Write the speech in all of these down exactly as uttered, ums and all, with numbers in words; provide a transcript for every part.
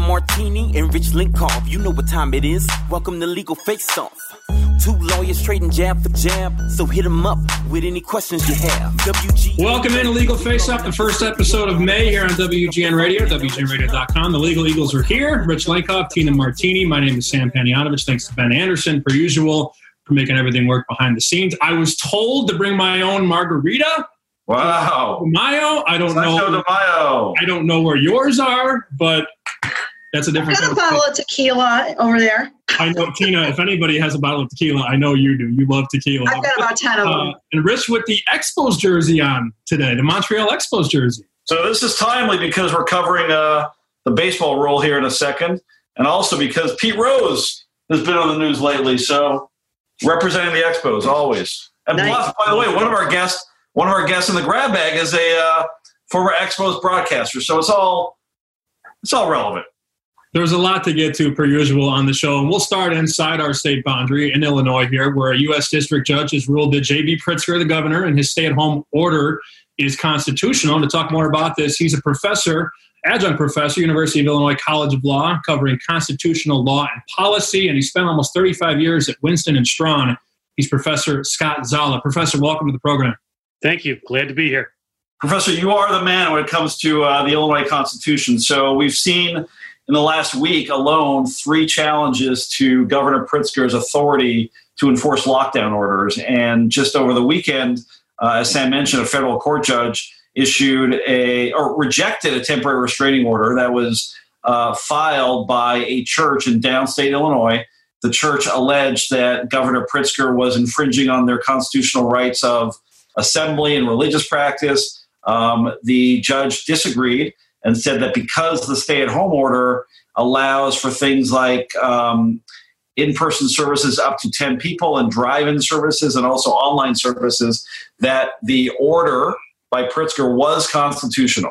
Martini and Rich Linkoff. You know what time it is. Welcome to Legal Face Off. Two lawyers trading jab for jab, so hit them up with any questions you have. W G N Welcome in to Legal Face Off, the first episode of May here on W G N Radio, W G N radio dot com. The Legal Eagles are here. Rich Linkoff, Tina Martini. My name is Sam Panayotovich. Thanks to Ben Anderson, per usual, for making everything work behind the scenes. I was told to bring my own margarita. Wow. Mayo. I don't Sancho know. de Mayo. I don't know where yours are, but that's a different. I've got a bottle of tequila over there. I know, Tina, if anybody has a bottle of tequila, I know you do. You love tequila. I've got about ten of them. Uh, and Rich with the Expos jersey on today, the Montreal Expos jersey. So this is timely because we're covering uh, the baseball rule here in a second, and also because Pete Rose has been on the news lately. So representing the Expos always. And Nice. plus, by the way, one of our guests, one of our guests in the grab bag is a uh, former Expos broadcaster. So it's all it's all relevant. There's a lot to get to, per usual, on the show. And we'll start inside our state boundary in Illinois here, where a U S district judge has ruled that J B Pritzker, the governor, and his stay-at-home order is constitutional. And to talk more about this, he's a professor, adjunct professor, University of Illinois College of Law, covering constitutional law and policy. And he spent almost thirty-five years at Winston and Strawn. He's Professor Scott Zala. Professor, welcome to the program. Thank you. Glad to be here. Professor, you are the man when it comes to uh, the Illinois Constitution. So we've seen in the last week alone three challenges to Governor Pritzker's authority to enforce lockdown orders. And just over the weekend, uh, as Sam mentioned, a federal court judge issued a or rejected a temporary restraining order that was uh, filed by a church in downstate Illinois. The church alleged that Governor Pritzker was infringing on their constitutional rights of assembly and religious practice. Um, the judge disagreed and said that because the stay-at-home order allows for things like um, in-person services up to ten people and drive-in services and also online services, that the order by Pritzker was constitutional.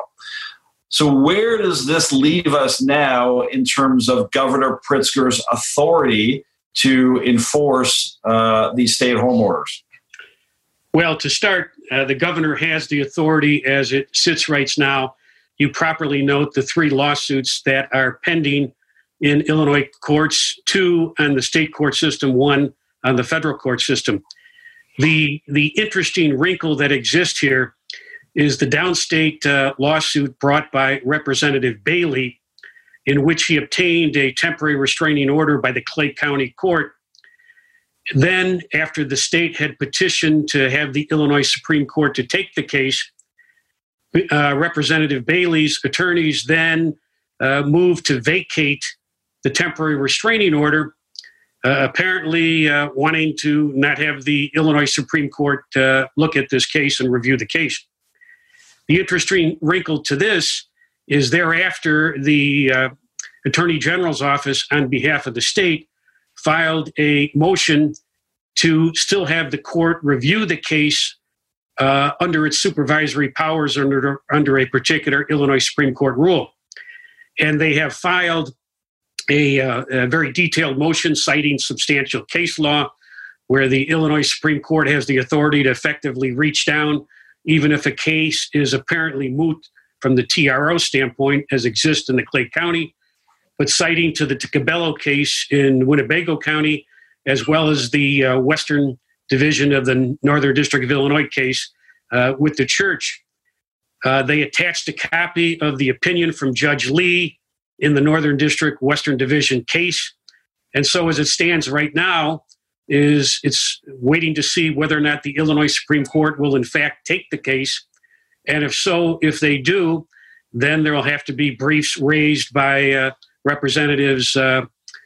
So where does this leave us now in terms of Governor Pritzker's authority to enforce uh, these stay-at-home orders? Well, to start, uh, the governor has the authority as it sits right now. You properly note the three lawsuits that are pending in Illinois courts, two on the state court system, one on the federal court system. The, the interesting wrinkle that exists here is the downstate uh, lawsuit brought by Representative Bailey, in which he obtained a temporary restraining order by the Clay County Court. Then, after the state had petitioned to have the Illinois Supreme Court to take the case, uh, Representative Bailey's attorneys then uh, moved to vacate the temporary restraining order, uh, apparently uh, wanting to not have the Illinois Supreme Court uh, look at this case and review the case. The interesting wrinkle to this is thereafter the uh, Attorney General's office, on behalf of the state, filed a motion to still have the court review the case uh, under its supervisory powers under, under a particular Illinois Supreme Court rule. And they have filed a, uh, a very detailed motion citing substantial case law, where the Illinois Supreme Court has the authority to effectively reach down, even if a case is apparently moot from the T R O standpoint, as exists in the Clay County, but citing to the Ticabello case in Winnebago County, as well as the uh, Western Division of the Northern District of Illinois case uh, with the church. Uh, they attached a copy of the opinion from Judge Lee in the Northern District Western Division case. And so as it stands right now, is it's waiting to see whether or not the Illinois Supreme Court will in fact take the case. And if so, if they do, then there will have to be briefs raised by uh, Representatives uh,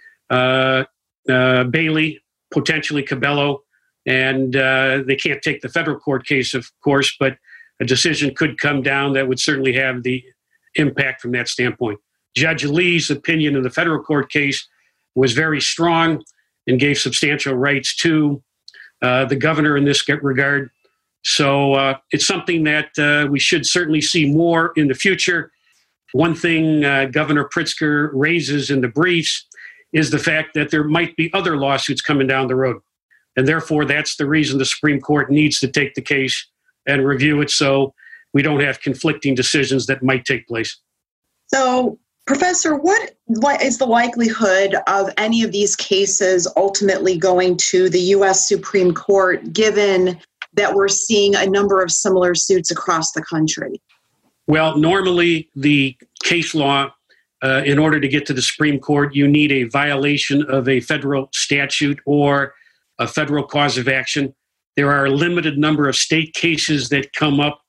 uh, uh, Bailey, potentially Cabello, and uh, they can't take the federal court case, of course, but a decision could come down that would certainly have the impact from that standpoint. Judge Lee's opinion in the federal court case was very strong and gave substantial rights to uh, the governor in this regard. So uh, it's something that uh, we should certainly see more in the future. One thing uh, Governor Pritzker raises in the briefs is the fact that there might be other lawsuits coming down the road. And therefore, that's the reason the Supreme Court needs to take the case and review it so we don't have conflicting decisions that might take place. So Professor, what what is the likelihood of any of these cases ultimately going to the U S Supreme Court, given that we're seeing a number of similar suits across the country? Well, normally the case law, uh, in order to get to the Supreme Court, you need a violation of a federal statute or a federal cause of action. There are a limited number of state cases that come up,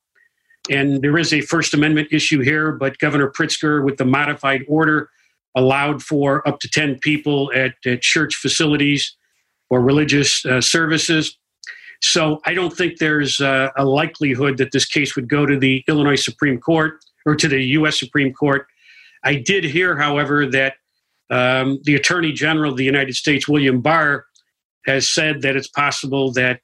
and there is a First Amendment issue here, but Governor Pritzker, with the modified order, allowed for up to ten people at, at church facilities or religious uh, services. So I don't think there's uh, a likelihood that this case would go to the Illinois Supreme Court or to the U S Supreme Court. I did hear, however, that um, the Attorney General of the United States, William Barr, has said that it's possible that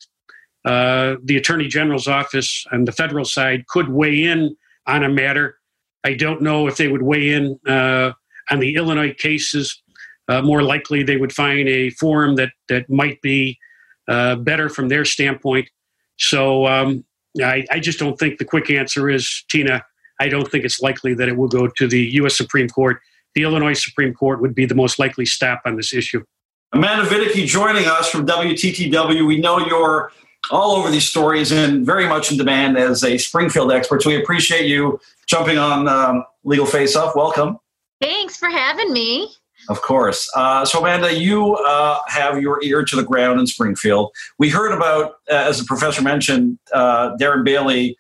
uh, the Attorney General's office on the federal side could weigh in on a matter. I don't know if they would weigh in uh, on the Illinois cases. Uh, more likely, they would find a forum that that might be uh, better from their standpoint. So um, I, I just don't think the quick answer is, Tina, I don't think it's likely that it will go to the U S Supreme Court. The Illinois Supreme Court would be the most likely stop on this issue. Amanda Vinicky joining us from W T T W. We know you're all over these stories and very much in demand as a Springfield expert. So we appreciate you jumping on um, Legal Face Off. Welcome. Thanks for having me. Of course. Uh, so, Amanda, you uh, have your ear to the ground in Springfield. We heard about, uh, as the professor mentioned, uh, Darren Bailey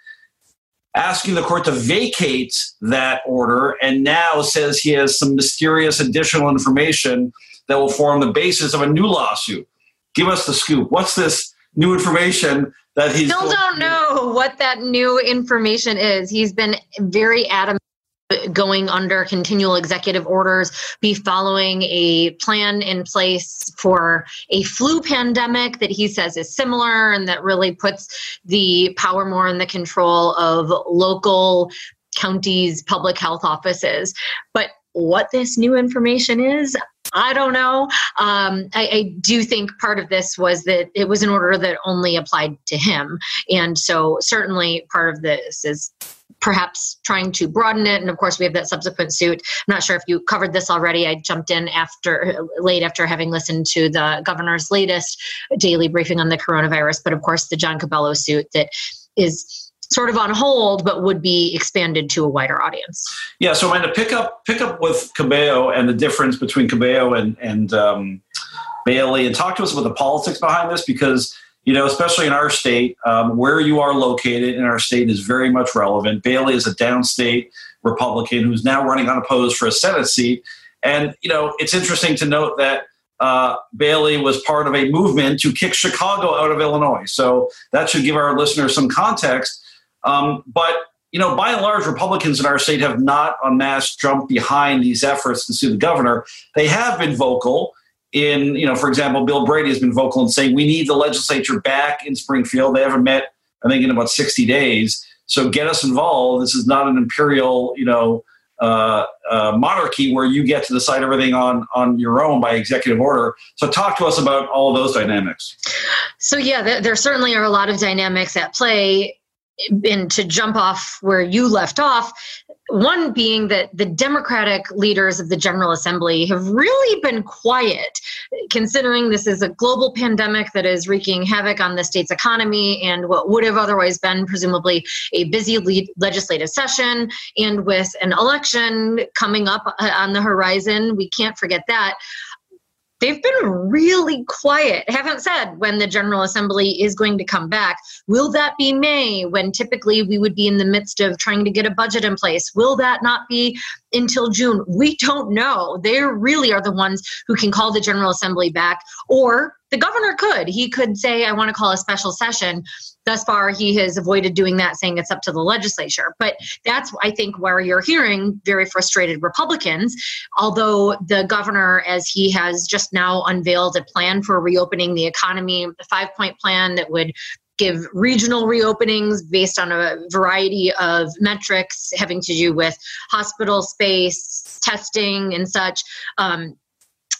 asking the court to vacate that order, and now says he has some mysterious additional information that will form the basis of a new lawsuit. Give us the scoop. What's this new information that he's... Still don't know what that new information is. He's been very adamant going under continual executive orders, be following a plan in place for a flu pandemic that he says is similar and that really puts the power more in the control of local counties' public health offices. But what this new information is, I don't know. Um, I, I do think part of this was that it was an order that only applied to him. And so certainly part of this is perhaps trying to broaden it. And of course, we have that subsequent suit. I'm not sure if you covered this already. I jumped in after late after having listened to the governor's latest daily briefing on the coronavirus. But of course, the John Cabello suit that is sort of on hold, but would be expanded to a wider audience. Yeah, so Amanda, pick up pick up with Cabello and the difference between Cabello and, and um, Bailey, and talk to us about the politics behind this, because, you know, especially in our state, um, where you are located in our state is very much relevant. Bailey is a downstate Republican who's now running unopposed for a Senate seat. And, you know, it's interesting to note that uh, Bailey was part of a movement to kick Chicago out of Illinois. So that should give our listeners some context. Um, but, you know, by and large, Republicans in our state have not en masse jumped behind these efforts to sue the governor. They have been vocal in, you know, for example, Bill Brady has been vocal in saying we need the legislature back in Springfield. They haven't met, I think, in about sixty days. So get us involved. This is not an imperial, you know, uh, uh, monarchy where you get to decide everything on, on your own by executive order. So talk to us about all of those dynamics. So, yeah, there, there certainly are a lot of dynamics at play. And to jump off where you left off, one being that the Democratic leaders of the General Assembly have really been quiet, considering this is a global pandemic that is wreaking havoc on the state's economy and what would have otherwise been presumably a busy le- legislative session. And with an election coming up on the horizon, we can't forget that. They've been really quiet, haven't said when the General Assembly is going to come back. Will that be May, when typically we would be in the midst of trying to get a budget in place? Will that not be until June? We don't know. They really are the ones who can call the General Assembly back, or the governor could. He could say, I want to call a special session. Thus far, he has avoided doing that, saying it's up to the legislature. But that's, I think, where you're hearing very frustrated Republicans, although the governor, as he has just now unveiled a plan for reopening the economy, the five-point plan that would give regional reopenings based on a variety of metrics having to do with hospital space, testing, and such. Um,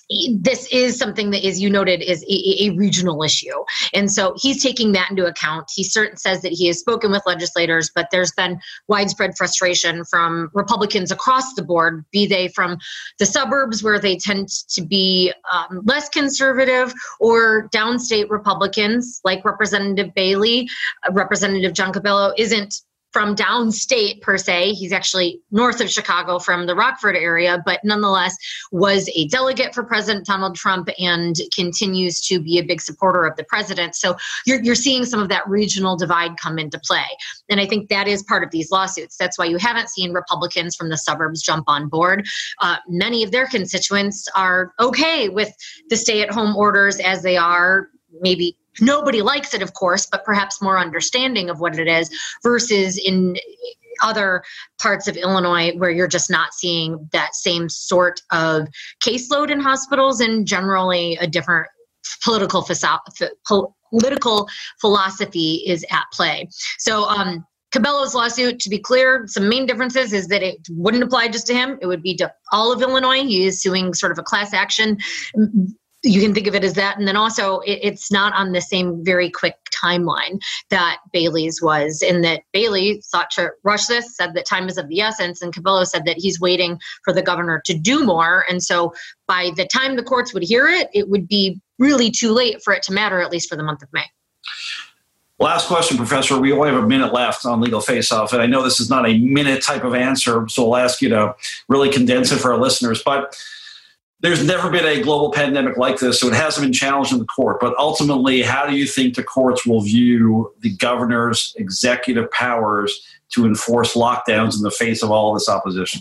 this is something that, as you noted, is a, a regional issue. And so he's taking that into account. He certain says that he has spoken with legislators, but there's been widespread frustration from Republicans across the board, be they from the suburbs where they tend to be um, less conservative, or downstate Republicans like Representative Bailey. Uh, Representative John Cabello isn't from downstate per se. He's actually north of Chicago from the Rockford area, but nonetheless was a delegate for President Donald Trump and continues to be a big supporter of the president. So you're, you're seeing some of that regional divide come into play. And I think that is part of these lawsuits. That's why you haven't seen Republicans from the suburbs jump on board. Uh, many of their constituents are okay with the stay-at-home orders as they are. Maybe nobody likes it, of course, but perhaps more understanding of what it is, versus in other parts of Illinois where you're just not seeing that same sort of caseload in hospitals, and generally a different political political philosophy is at play. So um, Cabello's lawsuit, to be clear, some main differences is that it wouldn't apply just to him. It would be to all of Illinois. He is suing sort of a class action. You can think of it as that. And then also it, it's not on the same very quick timeline that Bailey's was, in that Bailey sought to rush this, said that time is of the essence, and Cabello said that he's waiting for the governor to do more. And so by the time the courts would hear it, it would be really too late for it to matter, at least for the month of May. Last question, Professor. We only have a minute left on Legal Face-Off, and I know this is not a minute type of answer, so I'll ask you to really condense it for our listeners. But there's never been a global pandemic like this, so it hasn't been challenged in the court. But ultimately, how do you think the courts will view the governor's executive powers to enforce lockdowns in the face of all of this opposition?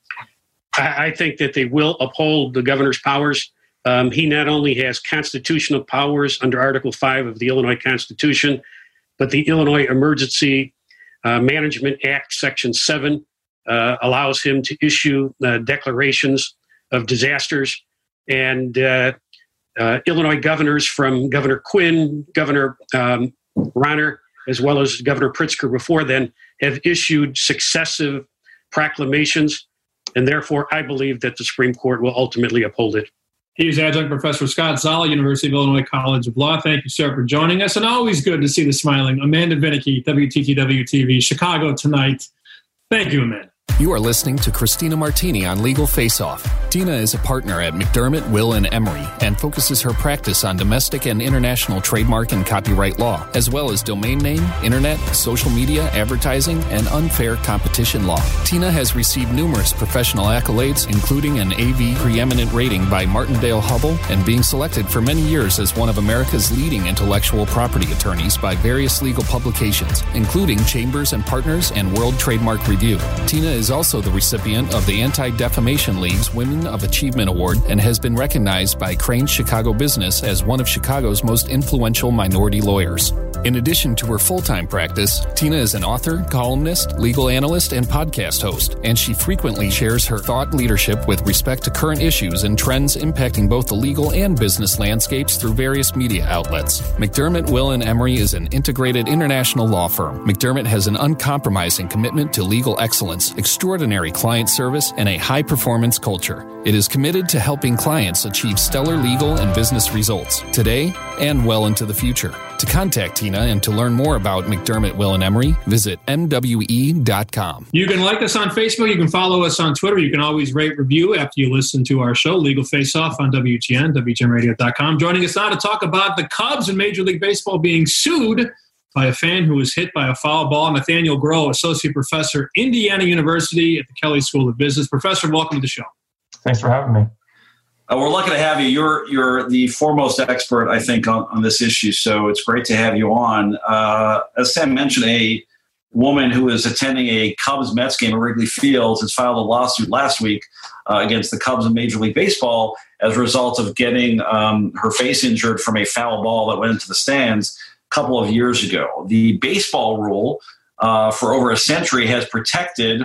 I, I think that they will uphold the governor's powers. Um, he not only has constitutional powers under Article five of the Illinois Constitution, but the Illinois Emergency uh, Management Act, Section seven, uh, allows him to issue uh, declarations of disasters. And uh, uh, Illinois governors, from Governor Quinn, Governor um, Rauner, as well as Governor Pritzker before then, have issued successive proclamations. And therefore, I believe that the Supreme Court will ultimately uphold it. He is Adjunct Professor Scott Zolla, University of Illinois College of Law. Thank you, sir, for joining us. And always good to see the smiling Amanda Vinicky, W T T W T V, Chicago Tonight. Thank you, Amanda. You are listening to Christina Martini on Legal Face-Off. Tina is a partner at McDermott, Will and Emery and focuses her practice on domestic and international trademark and copyright law, as well as domain name, internet, social media, advertising, and unfair competition law. Tina has received numerous professional accolades, including an A V preeminent rating by Martindale-Hubbell and being selected for many years as one of America's leading intellectual property attorneys by various legal publications, including Chambers and Partners and World Trademark Review. Tina is also the recipient of the Anti-Defamation League's Women of Achievement Award and has been recognized by Crain's Chicago Business as one of Chicago's most influential minority lawyers. In addition to her full-time practice, Tina is an author, columnist, legal analyst, and podcast host, and she frequently shares her thought leadership with respect to current issues and trends impacting both the legal and business landscapes through various media outlets. McDermott, Will and Emery is an integrated international law firm. McDermott has an uncompromising commitment to legal excellence, extraordinary client service, and a high-performance culture. It is committed to helping clients achieve stellar legal and business results today and well into the future. To contact Tina and to learn more about McDermott, Will and Emery, visit M W E dot com. You can like us on Facebook. You can follow us on Twitter. You can always rate, review after you listen to our show, Legal Face Off, on W G N, W G N radio dot com. Joining us now to talk about the Cubs in Major League Baseball being sued by a fan who was hit by a foul ball, Nathaniel Groh, Associate Professor, Indiana University at the Kelley School of Business. Professor, welcome to the show. Thanks for having me. Uh, we're lucky to have you. You're you're the foremost expert, I think, on, on this issue, so it's great to have you on. Uh, as Sam mentioned, a woman who is attending a Cubs-Mets game at Wrigley Field has filed a lawsuit last week uh, against the Cubs in Major League Baseball as a result of getting um, her face injured from a foul ball that went into the stands a couple of years ago. The baseball rule uh, for over a century has protected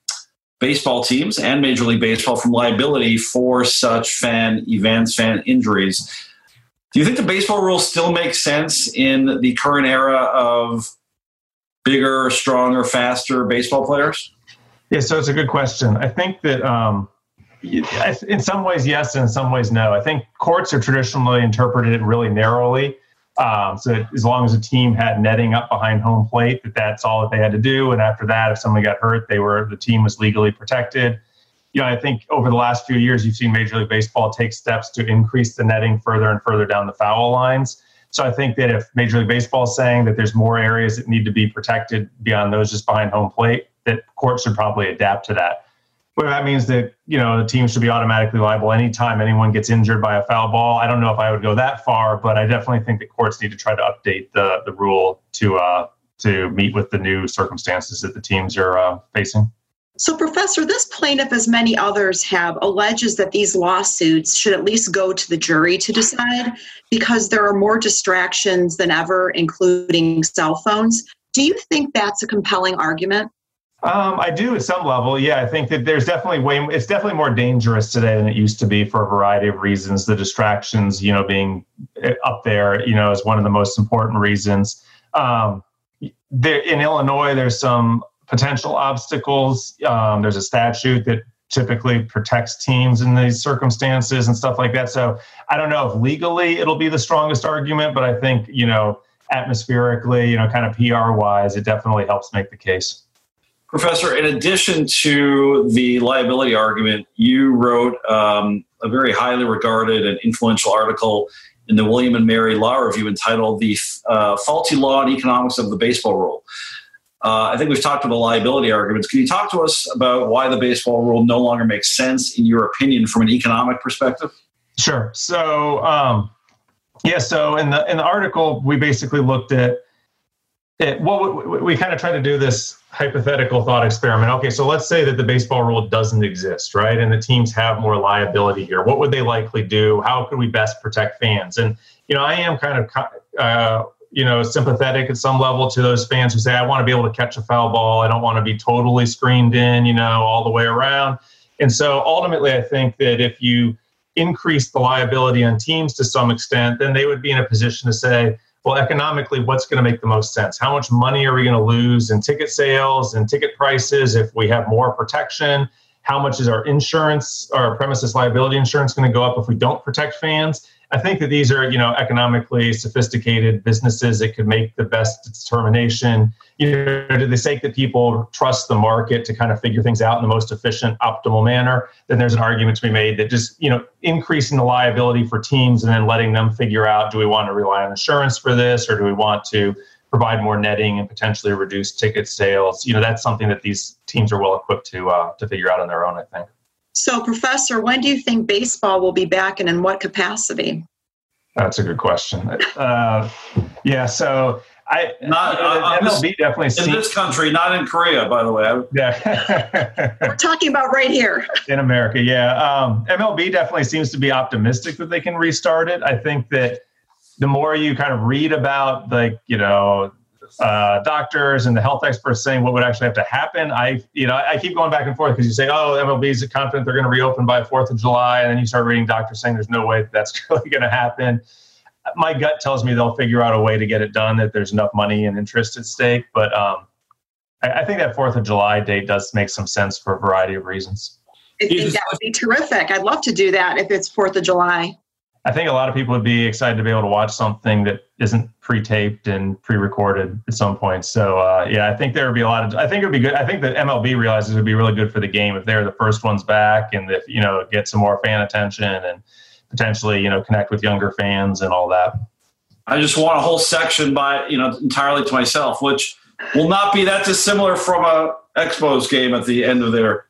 baseball teams and Major League Baseball from liability for such fan events, fan injuries. Do you think the baseball rules still make sense in the current era of bigger, stronger, faster baseball players? Yeah, so it's a good question. I think that um, in some ways, yes, and in some ways, no. I think courts have traditionally interpreted it really narrowly. Um, so that as long as a team had netting up behind home plate, that that's all that they had to do. And after that, if somebody got hurt, they were the team was legally protected. You know, I think over the last few years, you've seen Major League Baseball take steps to increase the netting further and further down the foul lines. So I think that if Major League Baseball is saying that there's more areas that need to be protected beyond those just behind home plate, that courts should probably adapt to that. Well, that means that, you know, the team should be automatically liable anytime anyone gets injured by a foul ball. I don't know if I would go that far, but I definitely think that courts need to try to update the the rule to uh, to meet with the new circumstances that the teams are uh, facing. So, Professor, this plaintiff, as many others have, alleges that these lawsuits should at least go to the jury to decide because there are more distractions than ever, including cell phones. Do you think that's a compelling argument? Um, I do at some level. Yeah, I think that there's definitely way, it's definitely more dangerous today than it used to be for a variety of reasons. The distractions, you know, being up there, you know, is one of the most important reasons. Um, there, in Illinois, there's some potential obstacles. Um, there's a statute that typically protects teams in these circumstances and stuff like that. So I don't know if legally it'll be the strongest argument, but I think, you know, atmospherically, you know, kind of P R wise, it definitely helps make the case. Professor, in addition to the liability argument, you wrote um, a very highly regarded and influential article in the William and Mary Law Review entitled The uh, Faulty Law and Economics of the Baseball Rule. Uh, I think we've talked about liability arguments. Can you talk to us about why the baseball rule no longer makes sense, in your opinion, from an economic perspective? Sure. So, um, yeah, so in the in the article, we basically looked at it. Well, we, we kind of tried to do this hypothetical thought experiment. Okay, so let's say that the baseball rule doesn't exist, right? And the teams have more liability here. What would they likely do? How could we best protect fans? And, you know, I am kind of, uh, you know, sympathetic at some level to those fans who say, I want to be able to catch a foul ball. I don't want to be totally screened in, you know, all the way around. And so ultimately, I think that if you increase the liability on teams to some extent, then they would be in a position to say, well, economically, what's going to make the most sense? How much money are we going to lose in ticket sales and ticket prices if we have more protection? How much is our insurance, our premises liability insurance, going to go up if we don't protect fans? I think that these are, you know, economically sophisticated businesses that could make the best determination. You know, to the sake that people trust the market to kind of figure things out in the most efficient, optimal manner, then there's an argument to be made that just, you know, increasing the liability for teams and then letting them figure out, do we want to rely on insurance for this, or do we want to provide more netting and potentially reduce ticket sales? You know, that's something that these teams are well equipped to uh, to figure out on their own, I think. So, Professor, when do you think baseball will be back, and in what capacity? That's a good question. Uh, yeah, so I not uh, M L B definitely in seems, this country, not in Korea, by the way. Yeah, we're talking about right here in America. Yeah, um, M L B definitely seems to be optimistic that they can restart it. I think that the more you kind of read about, like, you know, uh, doctors and the health experts saying what would actually have to happen, I, you know, I keep going back and forth because you say, oh, M L B is confident they're going to reopen by fourth of July. And then you start reading doctors saying there's no way that that's really going to happen. My gut tells me they'll figure out a way to get it done, that there's enough money and interest at stake. But um, I, I think that fourth of July date does make some sense for a variety of reasons. I think that would be terrific. I'd love to do that if it's fourth of July. I think a lot of people would be excited to be able to watch something that isn't pre-taped and pre-recorded at some point. So, uh, yeah, I think there would be a lot of, I think it would be good. I think the M L B realizes it would be really good for the game if they're the first ones back and if, you know, get some more fan attention and potentially, you know, connect with younger fans and all that. I just want a whole section by, you know, entirely to myself, which will not be that dissimilar from a Expos game at the end of their,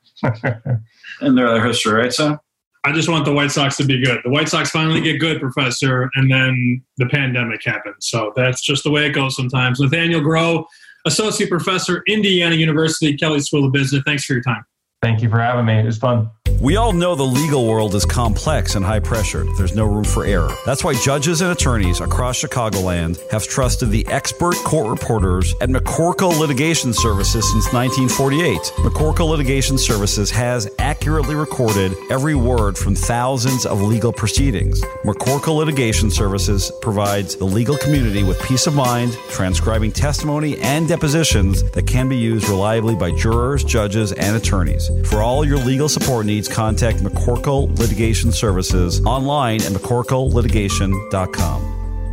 in their history, right, Sam? I just want the White Sox to be good. The White Sox finally get good, Professor, and then the pandemic happens. So that's just the way it goes sometimes. Nathaniel Groh, Associate Professor, Indiana University, Kelley School of Business. Thanks for your time. Thank you for having me. It was fun. We all know the legal world is complex and high pressured. There's no room for error. That's why judges and attorneys across Chicagoland have trusted the expert court reporters at McCorkle Litigation Services since nineteen forty-eight. McCorkle Litigation Services has accurately recorded every word from thousands of legal proceedings. McCorkle Litigation Services provides the legal community with peace of mind, transcribing testimony and depositions that can be used reliably by jurors, judges, and attorneys. For all your legal support needs, contact McCorkle Litigation Services online at McCorkle litigation dot com.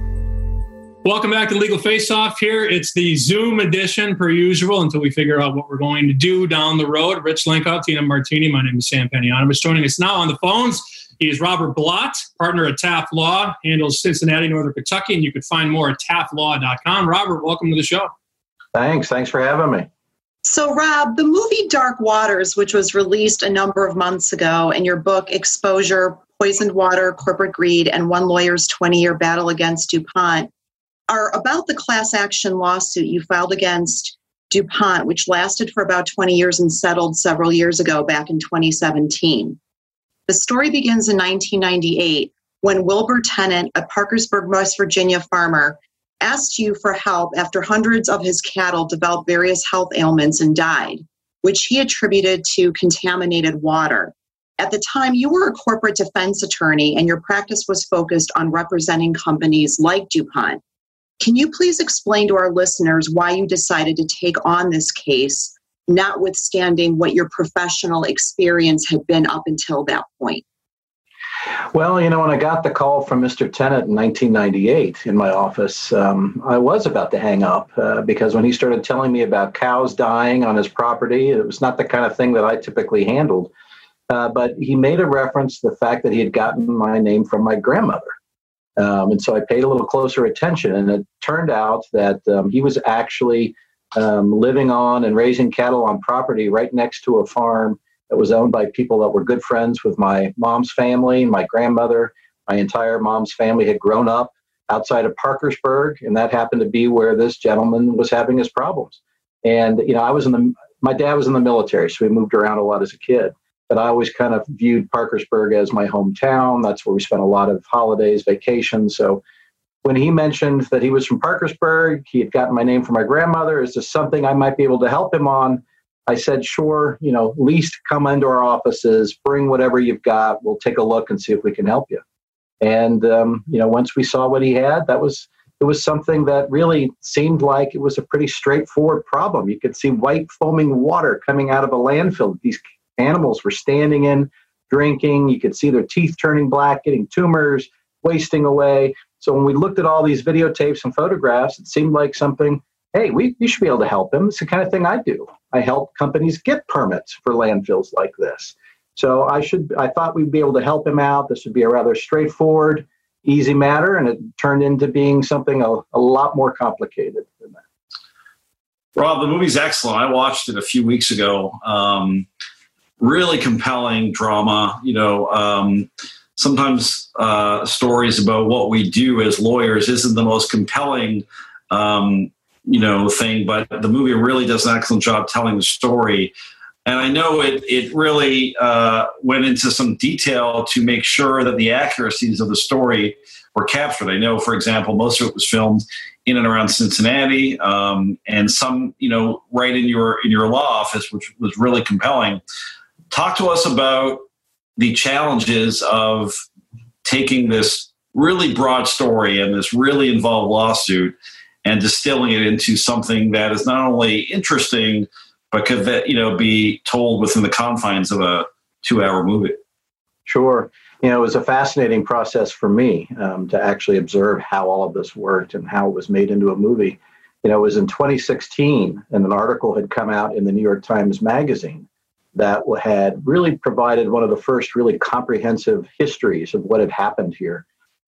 Welcome back to Legal Face Off here. It's the Zoom edition per usual until we figure out what we're going to do down the road. Rich Linkoff, Tina Martini. My name is Sam Panionimus. Joining us now on the phones, he is Robert Blott, partner at Taft Law, handles Cincinnati, Northern Kentucky, and you can find more at taft law dot com. Robert, welcome to the show. Thanks. Thanks for having me. So, Rob, the movie Dark Waters, which was released a number of months ago, and your book Exposure, Poisoned Water, Corporate Greed, and One Lawyer's twenty-year Battle Against DuPont, are about the class action lawsuit you filed against DuPont, which lasted for about twenty years and settled several years ago back in twenty seventeen. The story begins in nineteen ninety-eight when Wilbur Tennant, a Parkersburg, West Virginia farmer, asked you for help after hundreds of his cattle developed various health ailments and died, which he attributed to contaminated water. At the time, you were a corporate defense attorney and your practice was focused on representing companies like DuPont. Can you please explain to our listeners why you decided to take on this case, notwithstanding what your professional experience had been up until that point? Well, you know, when I got the call from Mister Tennant in nineteen ninety-eight in my office, um, I was about to hang up uh, because when he started telling me about cows dying on his property, it was not the kind of thing that I typically handled. Uh, but he made a reference to the fact that he had gotten my name from my grandmother. Um, and so I paid a little closer attention, and it turned out that um, he was actually um, living on and raising cattle on property right next to a farm that was owned by people that were good friends with my mom's family, my grandmother. My entire mom's family had grown up outside of Parkersburg, and that happened to be where this gentleman was having his problems. And, you know, I was in the, my dad was in the military, so we moved around a lot as a kid. But I always kind of viewed Parkersburg as my hometown. That's where we spent a lot of holidays, vacations. So when he mentioned that he was from Parkersburg, he had gotten my name from my grandmother, is this something I might be able to help him on? I said, sure, you know, at least come into our offices, bring whatever you've got. We'll take a look and see if we can help you. And, um, you know, once we saw what he had, that was, it was something that really seemed like it was a pretty straightforward problem. You could see white foaming water coming out of a landfill. These animals were standing in, drinking. You could see their teeth turning black, getting tumors, wasting away. So when we looked at all these videotapes and photographs, it seemed like something, hey, we, we should be able to help him. It's the kind of thing I do. I help companies get permits for landfills like this. So I should, I thought we'd be able to help him out. This would be a rather straightforward, easy matter, and it turned into being something a, a lot more complicated than that. Rob, the movie's excellent. I watched it a few weeks ago. Um, really compelling drama. You know, um, sometimes uh, stories about what we do as lawyers isn't the most compelling, um, you know, thing, but the movie really does an excellent job telling the story. And I know it it really uh, went into some detail to make sure that the accuracies of the story were captured. I know, for example, most of it was filmed in and around Cincinnati, um, and some, you know, right in your in your law office, which was really compelling. Talk to us about the challenges of taking this really broad story and this really involved lawsuit and distilling it into something that is not only interesting, but could, you know, be told within the confines of a two-hour movie. Sure. You know, it was a fascinating process for me um, to actually observe how all of this worked and how it was made into a movie. You know, it was in twenty sixteen, and an article had come out in the New York Times Magazine that had really provided one of the first really comprehensive histories of what had happened here.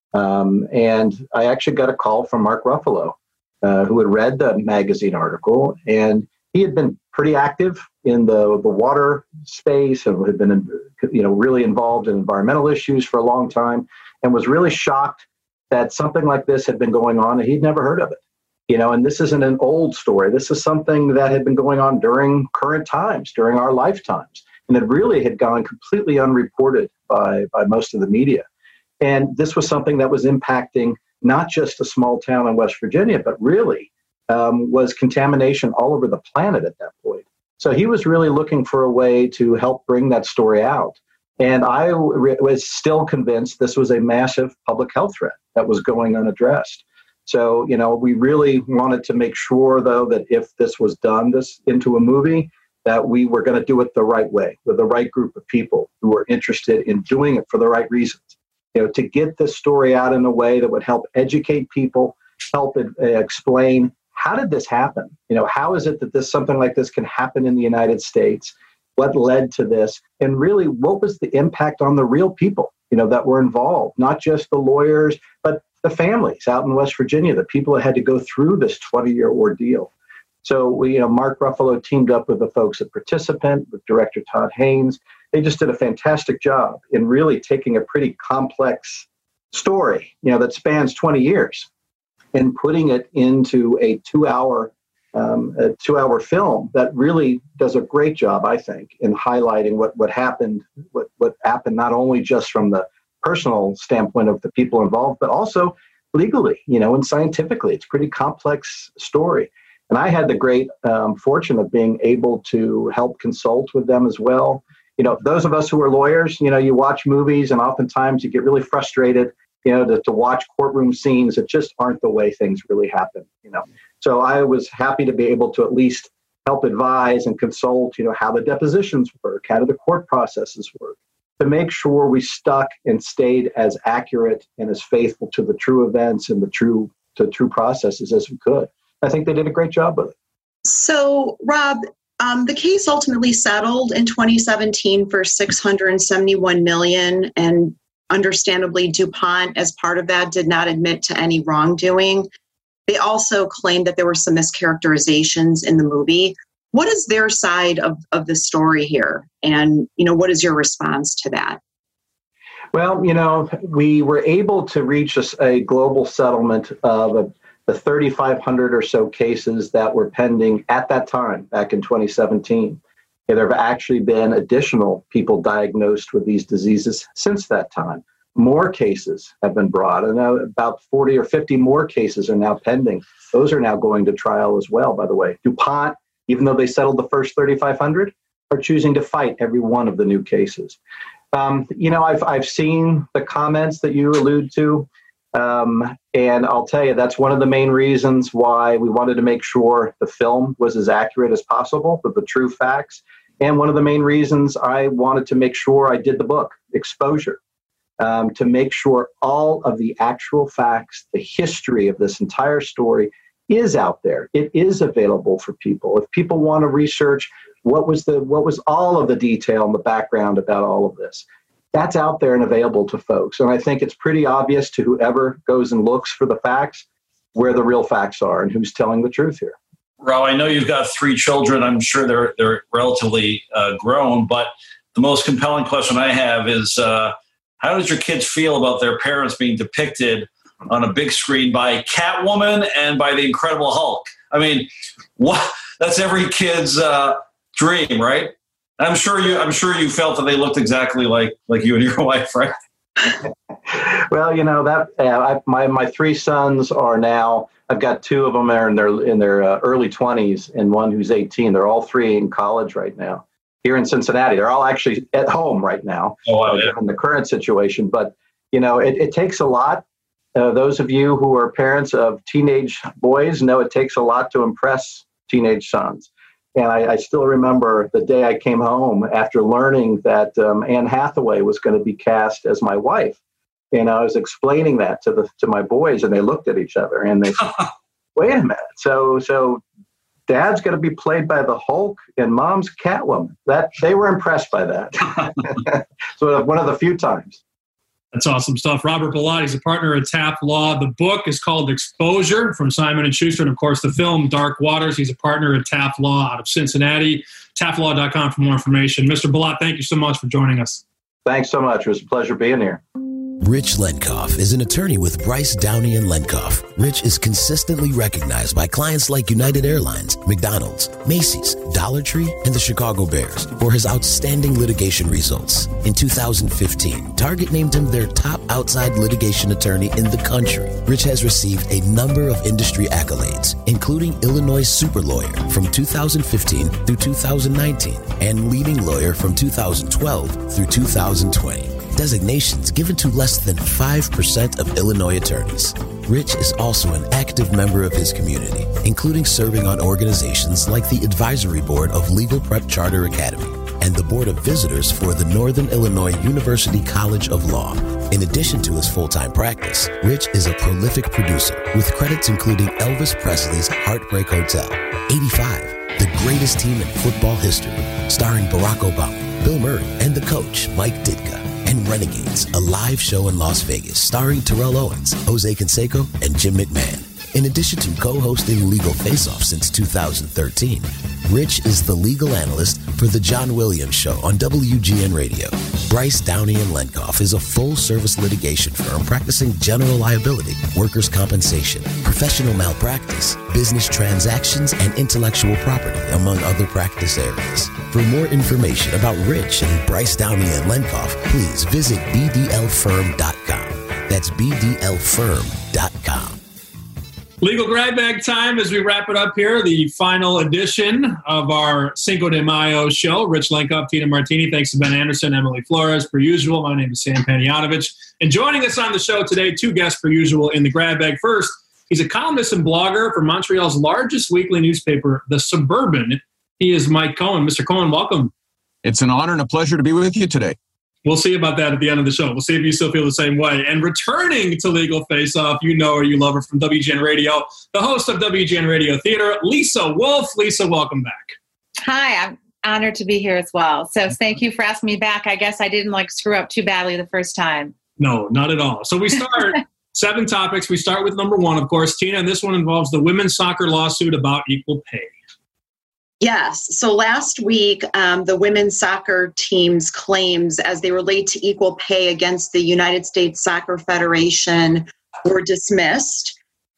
Um, and I actually got a call from Mark Ruffalo, uh, who had read the magazine article, and he had been pretty active in the, the water space and had been, you know, really involved in environmental issues for a long time, and was really shocked that something like this had been going on and he'd never heard of it. You know, and this isn't an old story. This is something that had been going on during current times, during our lifetimes, and it really had gone completely unreported by, by most of the media. And this was something that was impacting not just a small town in West Virginia, but really um, was contamination all over the planet at that point. So he was really looking for a way to help bring that story out. And I re- was still convinced this was a massive public health threat that was going unaddressed. So, you know, we really wanted to make sure, though, that if this was done this into a movie, that we were going to do it the right way with the right group of people who were interested in doing it for the right reasons. You know, to get this story out in a way that would help educate people, help it, uh, explain how did this happen? You know, how is it that this something like this can happen in the United States? What led to this? And really, what was the impact on the real people, you know, that were involved? Not just the lawyers, but the families out in West Virginia, the people that had to go through this twenty-year ordeal. So, we, you know, Mark Ruffalo teamed up with the folks at Participant, with Director Todd Haynes. They just did a fantastic job in really taking a pretty complex story, you know, that spans twenty years, and putting it into a two-hour um, a two-hour film that really does a great job, I think, in highlighting what what happened, what what happened not only just from the personal standpoint of the people involved, but also legally, you know, and scientifically. It's a pretty complex story. And I had the great um, fortune of being able to help consult with them as well. You know, those of us who are lawyers, you know, you watch movies and oftentimes you get really frustrated, you know, to, to watch courtroom scenes that just aren't the way things really happen, you know. So I was happy to be able to at least help advise and consult, you know, how the depositions work, how do the court processes work, to make sure we stuck and stayed as accurate and as faithful to the true events and the true to true processes as we could. I think they did a great job with it. So, Rob, um, the case ultimately settled in twenty seventeen for six hundred seventy-one million dollars, and understandably, DuPont, as part of that, did not admit to any wrongdoing. They also claimed that there were some mischaracterizations in the movie. What is their side of, of the story here? And, you know, what is your response to that? Well, you know, we were able to reach a, a global settlement of a, the thirty-five hundred or so cases that were pending at that time, back in twenty seventeen. And there have actually been additional people diagnosed with these diseases since that time. More cases have been brought, and now about forty or fifty more cases are now pending. Those are now going to trial as well, by the way. DuPont, even though they settled the first thirty-five hundred, are choosing to fight every one of the new cases. Um, you know, I've I've seen the comments that you allude to, um, and I'll tell you, that's one of the main reasons why we wanted to make sure the film was as accurate as possible with the true facts, and one of the main reasons I wanted to make sure I did the book, Exposure, um, to make sure all of the actual facts, the history of this entire story is out there. It is available for people. If people want to research what was the what was all of the detail in the background about all of this, that's out there and available to folks. And I think it's pretty obvious to whoever goes and looks for the facts where the real facts are and who's telling the truth here. Rob, I know you've got three children. I'm sure they're they're relatively uh, grown, but the most compelling question I have is, uh, how does your kids feel about their parents being depicted on a big screen by Catwoman and by the Incredible Hulk? I mean, what? That's every kid's uh, dream, right? I'm sure you. I'm sure you felt that they looked exactly like like you and your wife, right? Well, you know that uh, I, my my three sons are now. I've got two of them are in their in their uh, early twenties, and one who's eighteen. They're all three in college right now here in Cincinnati. They're all actually at home right now, oh, wow, yeah. in the current situation. But you know, it, it takes a lot. Uh, those of you who are parents of teenage boys know it takes a lot to impress teenage sons. And I, I still remember the day I came home after learning that um, Anne Hathaway was going to be cast as my wife. And I was explaining that to the to my boys, and they looked at each other and they said, wait a minute. So so Dad's going to be played by the Hulk and Mom's Catwoman. That they were impressed by that. So one of the few times. That's awesome stuff. Robert Bilott is a partner at Taft Law. The book is called Exposure from Simon and Schuster. And, of course, the film Dark Waters. He's a partner at Taft Law out of Cincinnati. taft law dot com for more information. Mister Bilott, thank you so much for joining us. Thanks so much. It was a pleasure being here. Rich Lenkov is an attorney with Bryce, Downey and Lenkov. Rich is consistently recognized by clients like United Airlines, McDonald's, Macy's, Dollar Tree, and the Chicago Bears for his outstanding litigation results. In two thousand fifteen, Target named him their top outside litigation attorney in the country. Rich has received a number of industry accolades, including Illinois Super Lawyer from two thousand fifteen through two thousand nineteen and Leading Lawyer from two thousand twelve through two thousand twenty. Designations given to less than five percent of Illinois attorneys. Rich is also an active member of his community, including serving on organizations like the Advisory Board of Legal Prep Charter Academy and the Board of Visitors for the Northern Illinois University College of Law. In addition to his full-time practice, Rich is a prolific producer with credits including Elvis Presley's Heartbreak Hotel, eighty-five, the greatest team in football history, starring Barack Obama, Bill Murray, and the coach, Mike Ditka, and Renegades, a live show in Las Vegas starring Terrell Owens, Jose Canseco, and Jim McMahon. In addition to co-hosting Legal Face-Off since two thousand thirteen, Rich is the legal analyst for The John Williams Show on W G N Radio. Bryce Downey and Lenkoff is a full-service litigation firm practicing general liability, workers' compensation, professional malpractice, business transactions, and intellectual property, among other practice areas. For more information about Rich and Bryce Downey and Lenkoff, please visit b d l firm dot com. That's b d l firm dot com. Legal grab bag time as we wrap it up here. The final edition of our Cinco de Mayo show. Rich Lenkoff, Tina Martini. Thanks to Ben Anderson, Emily Flores, per usual. My name is Sam Panayotovich. And joining us on the show today, two guests per usual in the grab bag. First, he's a columnist and blogger for Montreal's largest weekly newspaper, The Suburban. He is Mike Cohen. Mister Cohen, welcome. It's an honor and a pleasure to be with you today. We'll see about that at the end of the show. We'll see if you still feel the same way. And returning to Legal Face Off, you know her, you love her, from W G N Radio, the host of W G N Radio Theater, Lisa Wolf. Lisa, welcome back. Hi, I'm honored to be here as well. So thank you for asking me back. I guess I didn't like screw up too badly the first time. No, not at all. So we start seven topics. We start with number one, of course, Tina, and this one involves the women's soccer lawsuit about equal pay. Yes. So last week, um, the women's soccer team's claims as they relate to equal pay against the United States Soccer Federation were dismissed.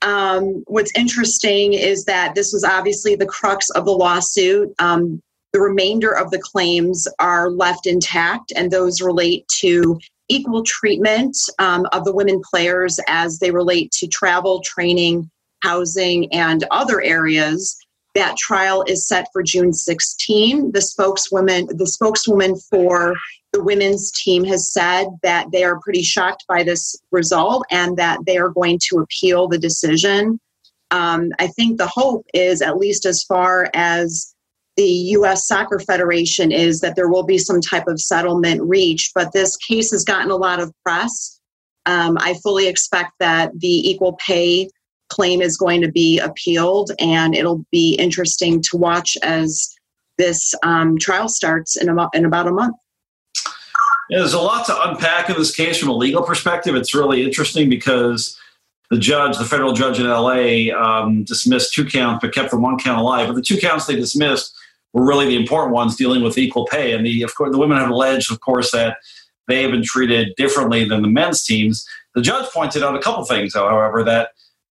Um, what's interesting is that this was obviously the crux of the lawsuit. Um, the remainder of the claims are left intact, and those relate to equal treatment um, of the women players as they relate to travel, training, housing, and other areas. That trial is set for June sixteenth. The spokeswoman, the spokeswoman for the women's team has said that they are pretty shocked by this result and that they are going to appeal the decision. Um, I think the hope is, at least as far as the U S Soccer Federation, is that there will be some type of settlement reached. But this case has gotten a lot of press. Um, I fully expect that the equal pay claim is going to be appealed, and it'll be interesting to watch as this um, trial starts in about, in about a month. Yeah, there's a lot to unpack in this case from a legal perspective. It's really interesting because the judge, the federal judge in L A, um, dismissed two counts but kept the one count alive. But the two counts they dismissed were really the important ones, dealing with equal pay. And the, of course, the women have alleged, of course, that they have been treated differently than the men's teams. The judge pointed out a couple things, however, that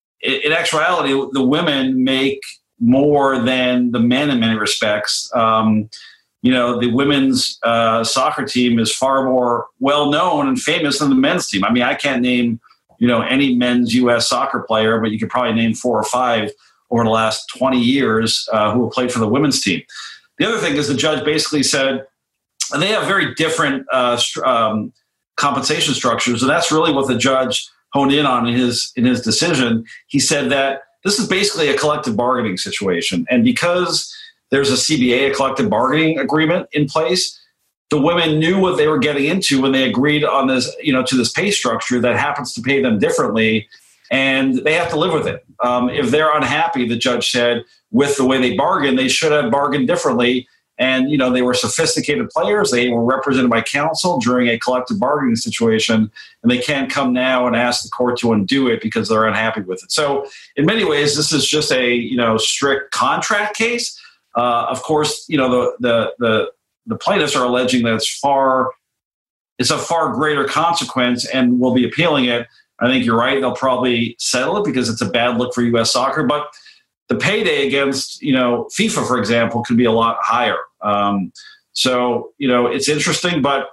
in actuality, the women make more than the men in many respects. Um, you know, the women's uh, soccer team is far more well-known and famous than the men's team. I mean, I can't name, you know, any men's U S soccer player, but you could probably name four or five over the last twenty years uh, who have played for the women's team. The other thing is the judge basically said, and they have very different uh, st- um, compensation structures, and that's really what the judge honed in on in his in his decision. He said that this is basically a collective bargaining situation. And because there's a C B A, a collective bargaining agreement in place, the women knew what they were getting into when they agreed on this, you know, to this pay structure that happens to pay them differently, and they have to live with it. Um, if they're unhappy, the judge said, with the way they bargained, they should have bargained differently. And, you know, they were sophisticated players. They were represented by counsel during a collective bargaining situation, and they can't come now and ask the court to undo it because they're unhappy with it. So in many ways, this is just a, you know, strict contract case. Uh, of course, you know, the, the, the, the plaintiffs are alleging that it's far, it's a far greater consequence and will be appealing it. I think you're right. They'll probably settle it because it's a bad look for U S soccer, but the payday against, you know, FIFA, for example, could be a lot higher. Um, so, you know, it's interesting. But,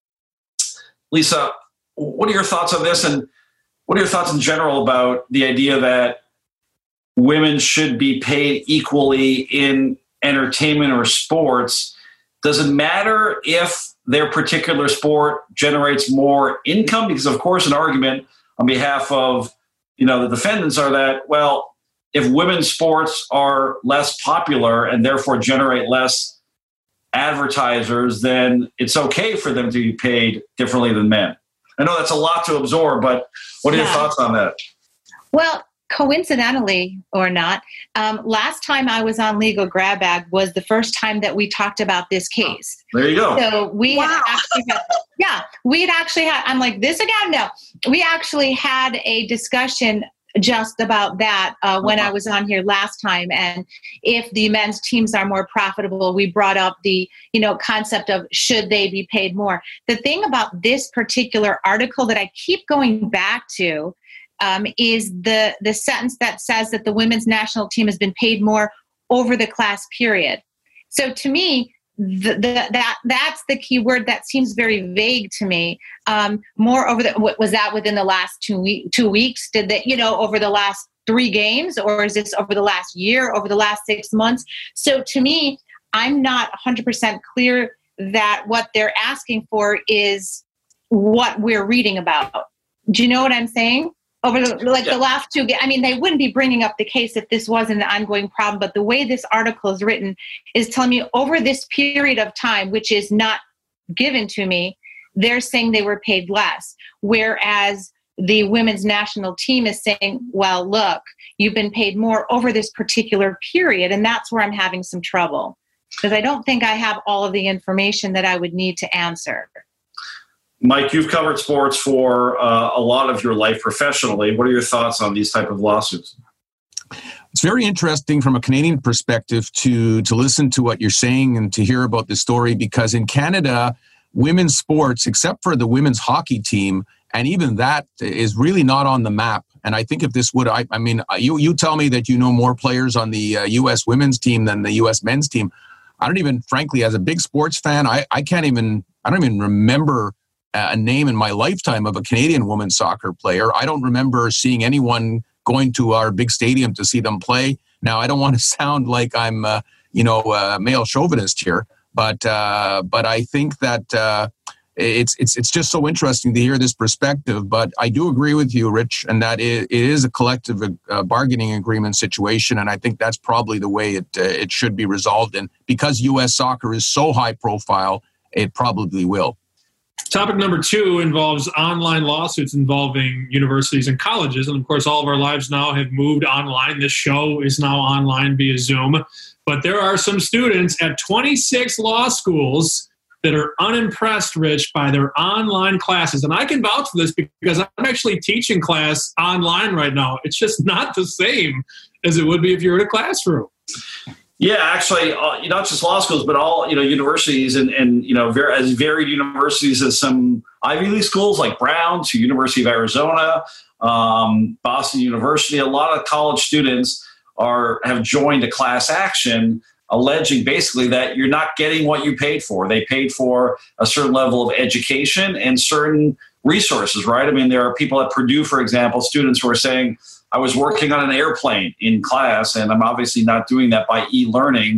Lisa, what are your thoughts on this? And what are your thoughts in general about the idea that women should be paid equally in entertainment or sports? Does it matter if their particular sport generates more income? Because, of course, an argument on behalf of you know, the defendants are that, well, if women's sports are less popular and therefore generate less advertisers, then it's okay for them to be paid differently than men. I know that's a lot to absorb, but what are yeah. your thoughts on that? Well, coincidentally or not, um, last time I was on Legal Grab Bag was the first time that we talked about this case. There you go. So we wow. had actually had, yeah, we had actually had, I'm like, this again? No. We actually had a discussion just about that uh, when I was on here last time. And if the men's teams are more profitable, we brought up the, you know, concept of should they be paid more. The thing about this particular article that I keep going back to um, is the, the sentence that says that the women's national team has been paid more over the class period. So to me, The, the, that that's the key word that seems very vague to me. Um, more over the was that within the last two week, two weeks? Did that you know over the last three games, or is this over the last year, over the last six months? So to me, I'm not one hundred percent clear that what they're asking for is what we're reading about. Do you know what I'm saying? Over the, like yeah. the last two, I mean, they wouldn't be bringing up the case if this wasn't an ongoing problem. But the way this article is written is telling me over this period of time, which is not given to me, they're saying they were paid less. Whereas the women's national team is saying, well, look, you've been paid more over this particular period. And that's where I'm having some trouble because I don't think I have all of the information that I would need to answer. Mike, you've covered sports for uh, a lot of your life professionally. What are your thoughts on these type of lawsuits? It's very interesting from a Canadian perspective to to listen to what you're saying and to hear about this story, because in Canada, women's sports, except for the women's hockey team, and even that is really not on the map. And I think if this would, I, I mean, you you tell me that you know more players on the uh, U S women's team than the U S men's team. I don't even, frankly, as a big sports fan, I, I can't even, I don't even remember a name in my lifetime of a Canadian women's soccer player. I don't remember seeing anyone going to our big stadium to see them play. Now, I don't want to sound like I'm, uh, you know, a male chauvinist here, but uh, but I think that uh, it's it's it's just so interesting to hear this perspective. But I do agree with you, Rich, and that it, it is a collective uh, bargaining agreement situation, and I think that's probably the way it uh, it should be resolved. And because U S soccer is so high profile, it probably will. Topic number two involves online lawsuits involving universities and colleges. And of course, all of our lives now have moved online. This show is now online via Zoom. But there are some students at twenty-six law schools that are unimpressed, Rich, by their online classes. And I can vouch for this because I'm actually teaching class online right now. It's just not the same as it would be if you were in a classroom. Yeah, actually, uh, not just law schools, but all you know, universities and, and you know, ver- as varied universities as some Ivy League schools like Brown to University of Arizona, um, Boston University. A lot of college students are have joined a class action alleging basically that you're not getting what you paid for. They paid for a certain level of education and certain resources, right? I mean, there are people at Purdue, for example, students who are saying, I was working on an airplane in class, and I'm obviously not doing that by e-learning,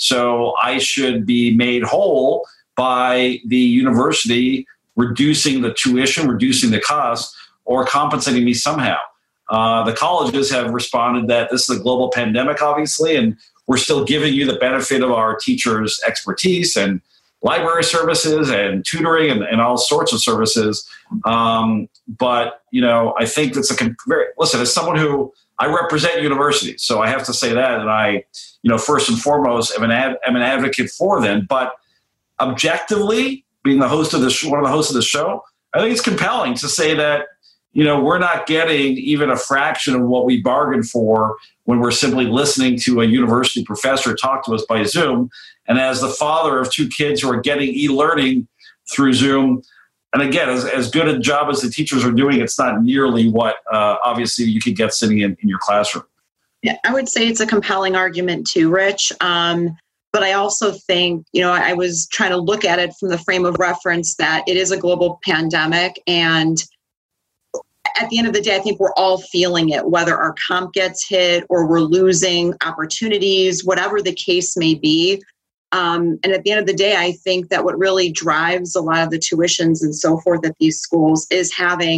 so I should be made whole by the university reducing the tuition, reducing the cost, or compensating me somehow. Uh, the colleges have responded that this is a global pandemic, obviously, and we're still giving you the benefit of our teachers' expertise and library services and tutoring and, and all sorts of services. Um, but, you know, I think that's a very, listen, as someone who I represent universities, so I have to say that, and I, you know, first and foremost, am an, ad, am an advocate for them. But objectively, being the host of this, one of the hosts of the show, I think it's compelling to say that, you know, we're not getting even a fraction of what we bargained for when we're simply listening to a university professor talk to us by Zoom. And as the father of two kids who are getting e-learning through Zoom, and again, as, as good a job as the teachers are doing, it's not nearly what uh, obviously you could get sitting in, in your classroom. Yeah, I would say it's a compelling argument too, Rich. Um, but I also think, you know, I was trying to look at it from the frame of reference that it is a global pandemic. And at the end of the day, I think we're all feeling it, whether our comp gets hit or we're losing opportunities, whatever the case may be. Um, and at the end of the day, I think that what really drives a lot of the tuitions and so forth at these schools is having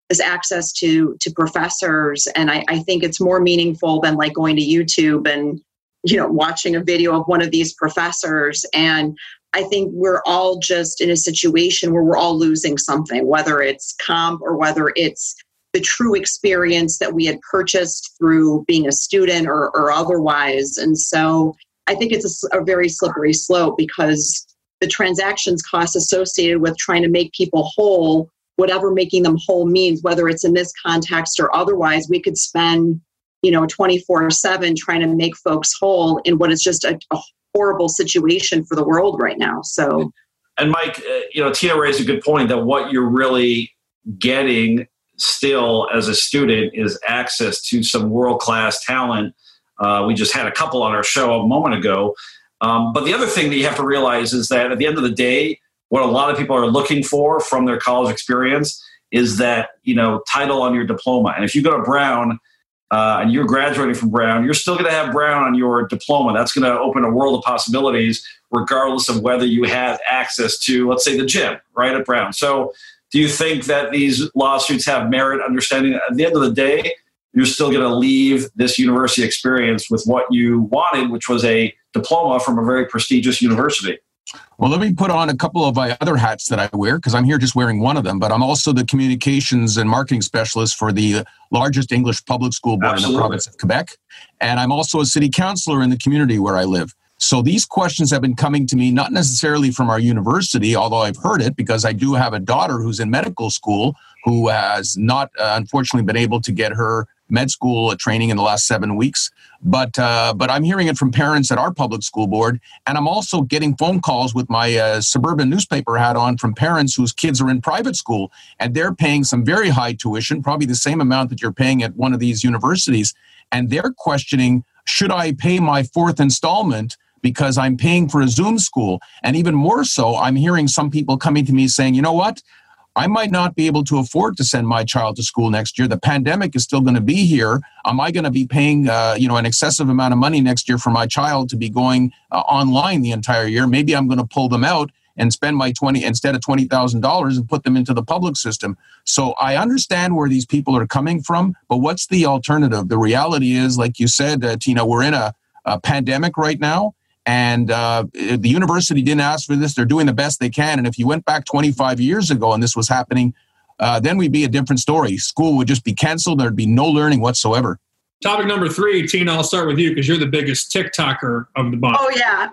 this access to to professors. And I, I think it's more meaningful than like going to YouTube and, you know, watching a video of one of these professors. And I think we're all just in a situation where we're all losing something, whether it's comp or whether it's the true experience that we had purchased through being a student or, or otherwise. And so I think it's a, a very slippery slope, because the transactions costs associated with trying to make people whole, whatever making them whole means, whether it's in this context or otherwise, we could spend, you know, twenty-four seven trying to make folks whole in what is just a, a horrible situation for the world right now. So, and Mike, uh, you know, Tina raised a good point that what you're really getting still as a student is access to some world-class talent. Uh, we just had a couple on our show a moment ago. Um, but the other thing that you have to realize is that at the end of the day, what a lot of people are looking for from their college experience is that, you know, title on your diploma. And if you go to Brown uh, and you're graduating from Brown, you're still going to have Brown on your diploma. That's going to open a world of possibilities, regardless of whether you have access to, let's say, the gym, right, at Brown. So do you think that these lawsuits have merit, understanding at the end of the day, you're still going to leave this university experience with what you wanted, which was a diploma from a very prestigious university? Well, let me put on a couple of my other hats that I wear, because I'm here just wearing one of them, but I'm also the communications and marketing specialist for the largest English public school board Absolutely. in the province of Quebec. And I'm also a city councillor in the community where I live. So these questions have been coming to me, not necessarily from our university, although I've heard it, because I do have a daughter who's in medical school who has not, uh, unfortunately, been able to get her med school training in the last seven weeks. But uh, but I'm hearing it from parents at our public school board. And I'm also getting phone calls with my uh, suburban newspaper hat on from parents whose kids are in private school. And they're paying some very high tuition, probably the same amount that you're paying at one of these universities. And they're questioning, should I pay my fourth installment because I'm paying for a Zoom school? And even more so, I'm hearing some people coming to me saying, you know what? I might not be able to afford to send my child to school next year. The pandemic is still going to be here. Am I going to be paying, uh, you know, an excessive amount of money next year for my child to be going uh, online the entire year? Maybe I'm going to pull them out and spend my twenty instead of twenty thousand dollars and put them into the public system. So I understand where these people are coming from, but what's the alternative? The reality is, like you said, uh, Tina, we're in a, a pandemic right now. And uh, the university didn't ask for this. They're doing the best they can. And if you went back twenty-five years ago and this was happening, uh, then we'd be a different story. School would just be canceled. There'd be no learning whatsoever. Topic number three, Tina, I'll start with you because you're the biggest TikToker of the bunch. Oh, yeah.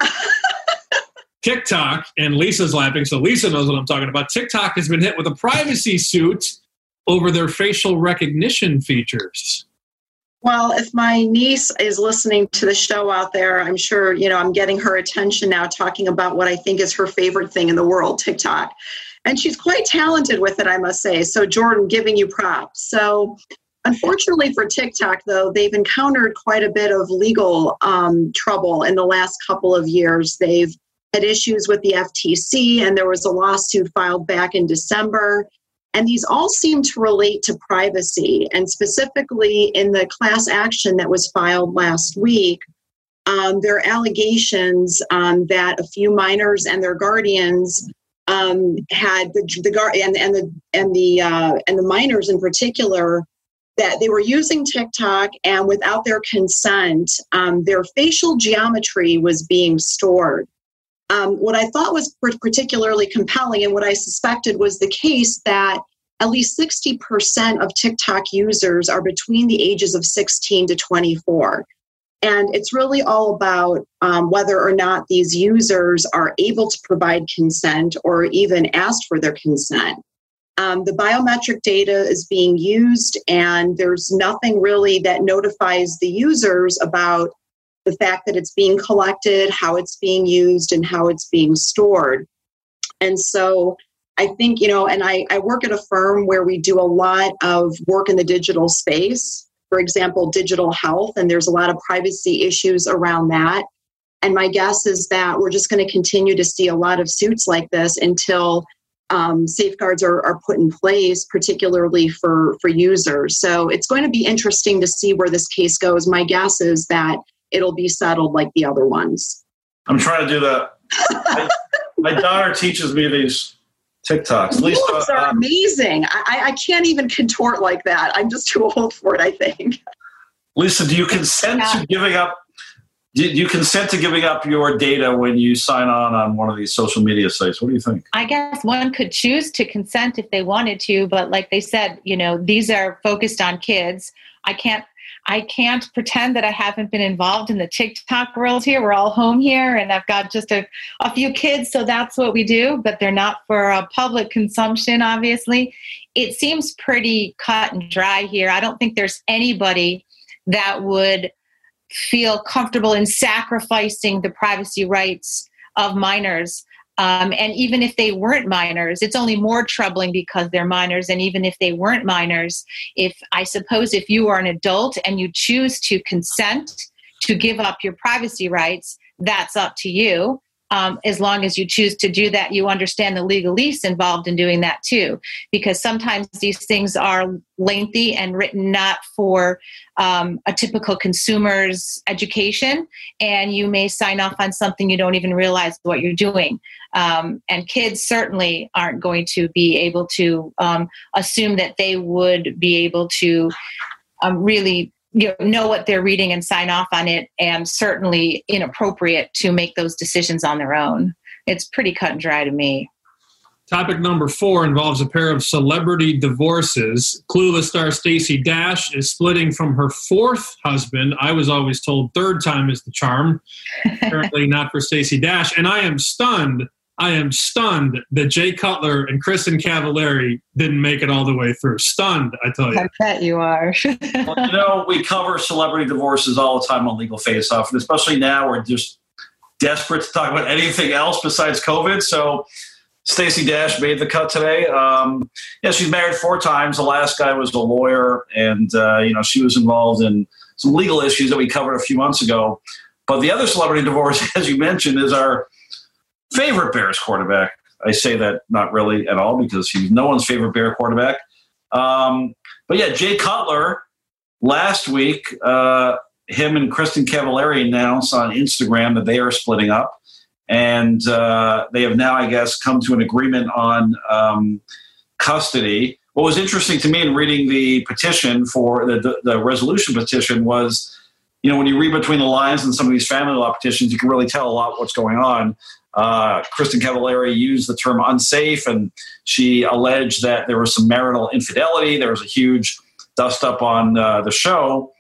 TikTok, and Lisa's laughing, so Lisa knows what I'm talking about. TikTok has been hit with a privacy suit over their facial recognition features. Well, if my niece is listening to the show out there, I'm sure, you know, I'm getting her attention now talking about what I think is her favorite thing in the world, TikTok. And she's quite talented with it, I must say. So, Jordan, giving you props. So, unfortunately for TikTok, though, they've encountered quite a bit of legal um, trouble in the last couple of years. They've had issues with the F T C, and there was a lawsuit filed back in December. And these all seem to relate to privacy, and specifically in the class action that was filed last week, um, there are allegations um, that a few minors and their guardians um, had the the guard and and the and the uh, and the minors in particular, that they were using TikTok, and without their consent, um, their facial geometry was being stored. Um, what I thought was particularly compelling, and what I suspected was the case, that at least sixty percent of TikTok users are between the ages of sixteen to twenty-four. And it's really all about um, whether or not these users are able to provide consent or even ask for their consent. Um, the biometric data is being used, and there's nothing really that notifies the users about the fact that it's being collected, how it's being used, and how it's being stored. And so I think, you know, and I, I work at a firm where we do a lot of work in the digital space, for example, digital health, and there's a lot of privacy issues around that. And my guess is that we're just going to continue to see a lot of suits like this until um, safeguards are, are put in place, particularly for, for users. So it's going to be interesting to see where this case goes. My guess is that it'll be settled like the other ones. I'm trying to do that. my, my daughter teaches me these TikToks. Lisa, Memes are um, amazing. I, I can't even contort like that. I'm just too old for it, I think. Lisa, do you consent to giving up? Do you consent to giving up your data when you sign on on one of these social media sites? What do you think? I guess one could choose to consent if they wanted to, but like they said, you know, these are focused on kids. I can't, I can't pretend that I haven't been involved in the TikTok world here. We're all home here, and I've got just a, a few kids, so that's what we do. But they're not for uh, public consumption, obviously. It seems pretty cut and dry here. I don't think there's anybody that would feel comfortable in sacrificing the privacy rights of minors. Um, and even if they weren't minors, it's only more troubling because they're minors. And even if they weren't minors, if I suppose if you are an adult and you choose to consent to give up your privacy rights, that's up to you. Um, as long as you choose to do that, you understand the legalese involved in doing that too, because sometimes these things are lengthy and written not for um, a typical consumer's education, and you may sign off on something you don't even realize what you're doing. Um, and kids certainly aren't going to be able to um, assume that they would be able to um, really you know, know what they're reading and sign off on it, and certainly inappropriate to make those decisions on their own. It's pretty cut and dry to me. Topic number four involves a pair of celebrity divorces. Clueless star Stacey Dash is splitting from her fourth husband. I was always told third time is the charm. Apparently not for Stacey Dash. And I am stunned. I am stunned that Jay Cutler and Kristen Cavallari didn't make it all the way through. Stunned, I tell you. I bet you are. Well, you know, we cover celebrity divorces all the time on Legal Face Off, and especially now we're just desperate to talk about anything else besides COVID. So Stacey Dash made the cut today. Um, yeah, she's married four times. The last guy was a lawyer, and uh, you know, she was involved in some legal issues that we covered a few months ago. But the other celebrity divorce, as you mentioned, is our favorite Bears quarterback. I say that not really at all because he's no one's favorite Bear quarterback. Um, but yeah, Jay Cutler last week, uh, him and Kristen Cavallari announced on Instagram that they are splitting up. And uh, they have now, I guess, come to an agreement on um, custody. What was interesting to me in reading the petition for the, the, the resolution petition was, you know, when you read between the lines in some of these family law petitions, you can really tell a lot what's going on. Uh, Kristen Cavallari used the term unsafe, and she alleged that there was some marital infidelity. There was a huge dust up on uh, the show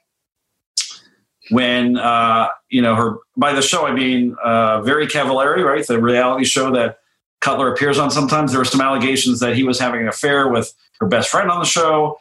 when, uh, you know, her, by the show, I mean, uh, Very Cavallari, right? The reality show that Cutler appears on sometimes. There were some allegations that he was having an affair with her best friend on the show.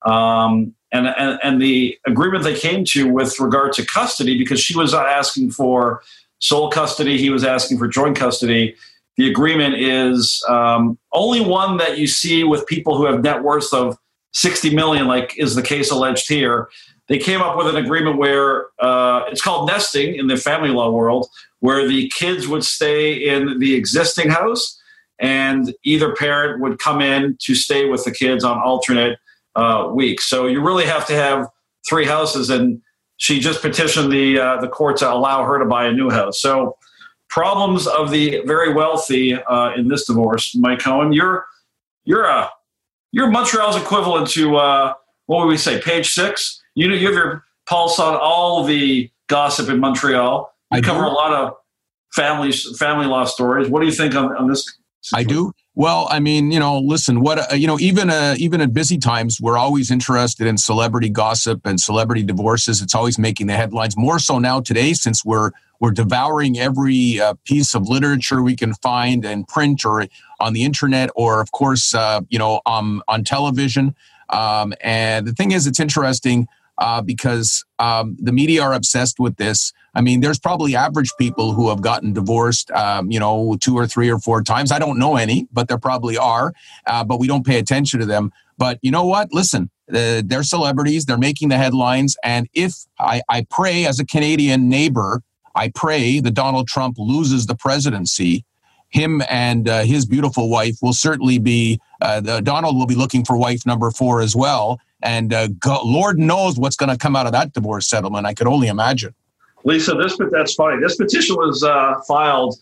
Um, and, and, and the agreement they came to with regard to custody, because she was asking for sole custody, he was asking for joint custody. The agreement is um, only one that you see with people who have net worths of sixty million, like is the case alleged here. They came up with an agreement where uh, it's called nesting in the family law world, where the kids would stay in the existing house and either parent would come in to stay with the kids on alternate uh, weeks. So you really have to have three houses, and she just petitioned the uh, the court to allow her to buy a new house. So problems of the very wealthy uh, in this divorce. Mike Cohen, you're you're a you're Montreal's equivalent to uh, what would we say, Page Six? You know, you have your pulse on all the gossip in Montreal. You I cover do. a lot of families, family law stories. What do you think on, on this situation? I do. Well, I mean, you know, listen, what, uh, you know, even uh, even at busy times, we're always interested in celebrity gossip and celebrity divorces. It's always making the headlines, more so now today, since we're we're devouring every uh, piece of literature we can find in print or on the internet, or of course, uh, you know, um, on television. Um, and the thing is, it's interesting uh, because um, the media are obsessed with this. I mean, there's probably average people who have gotten divorced, um, you know, two or three or four times. I don't know any, but there probably are, uh, but we don't pay attention to them. But you know what? Listen, uh, they're celebrities. They're making the headlines. And if I, I pray as a Canadian neighbor, I pray that Donald Trump loses the presidency. Him and uh, his beautiful wife will certainly be, uh, the, Donald will be looking for wife number four as well. And uh, God, Lord knows what's going to come out of that divorce settlement. I could only imagine. Lisa, this that's funny. This petition was uh, filed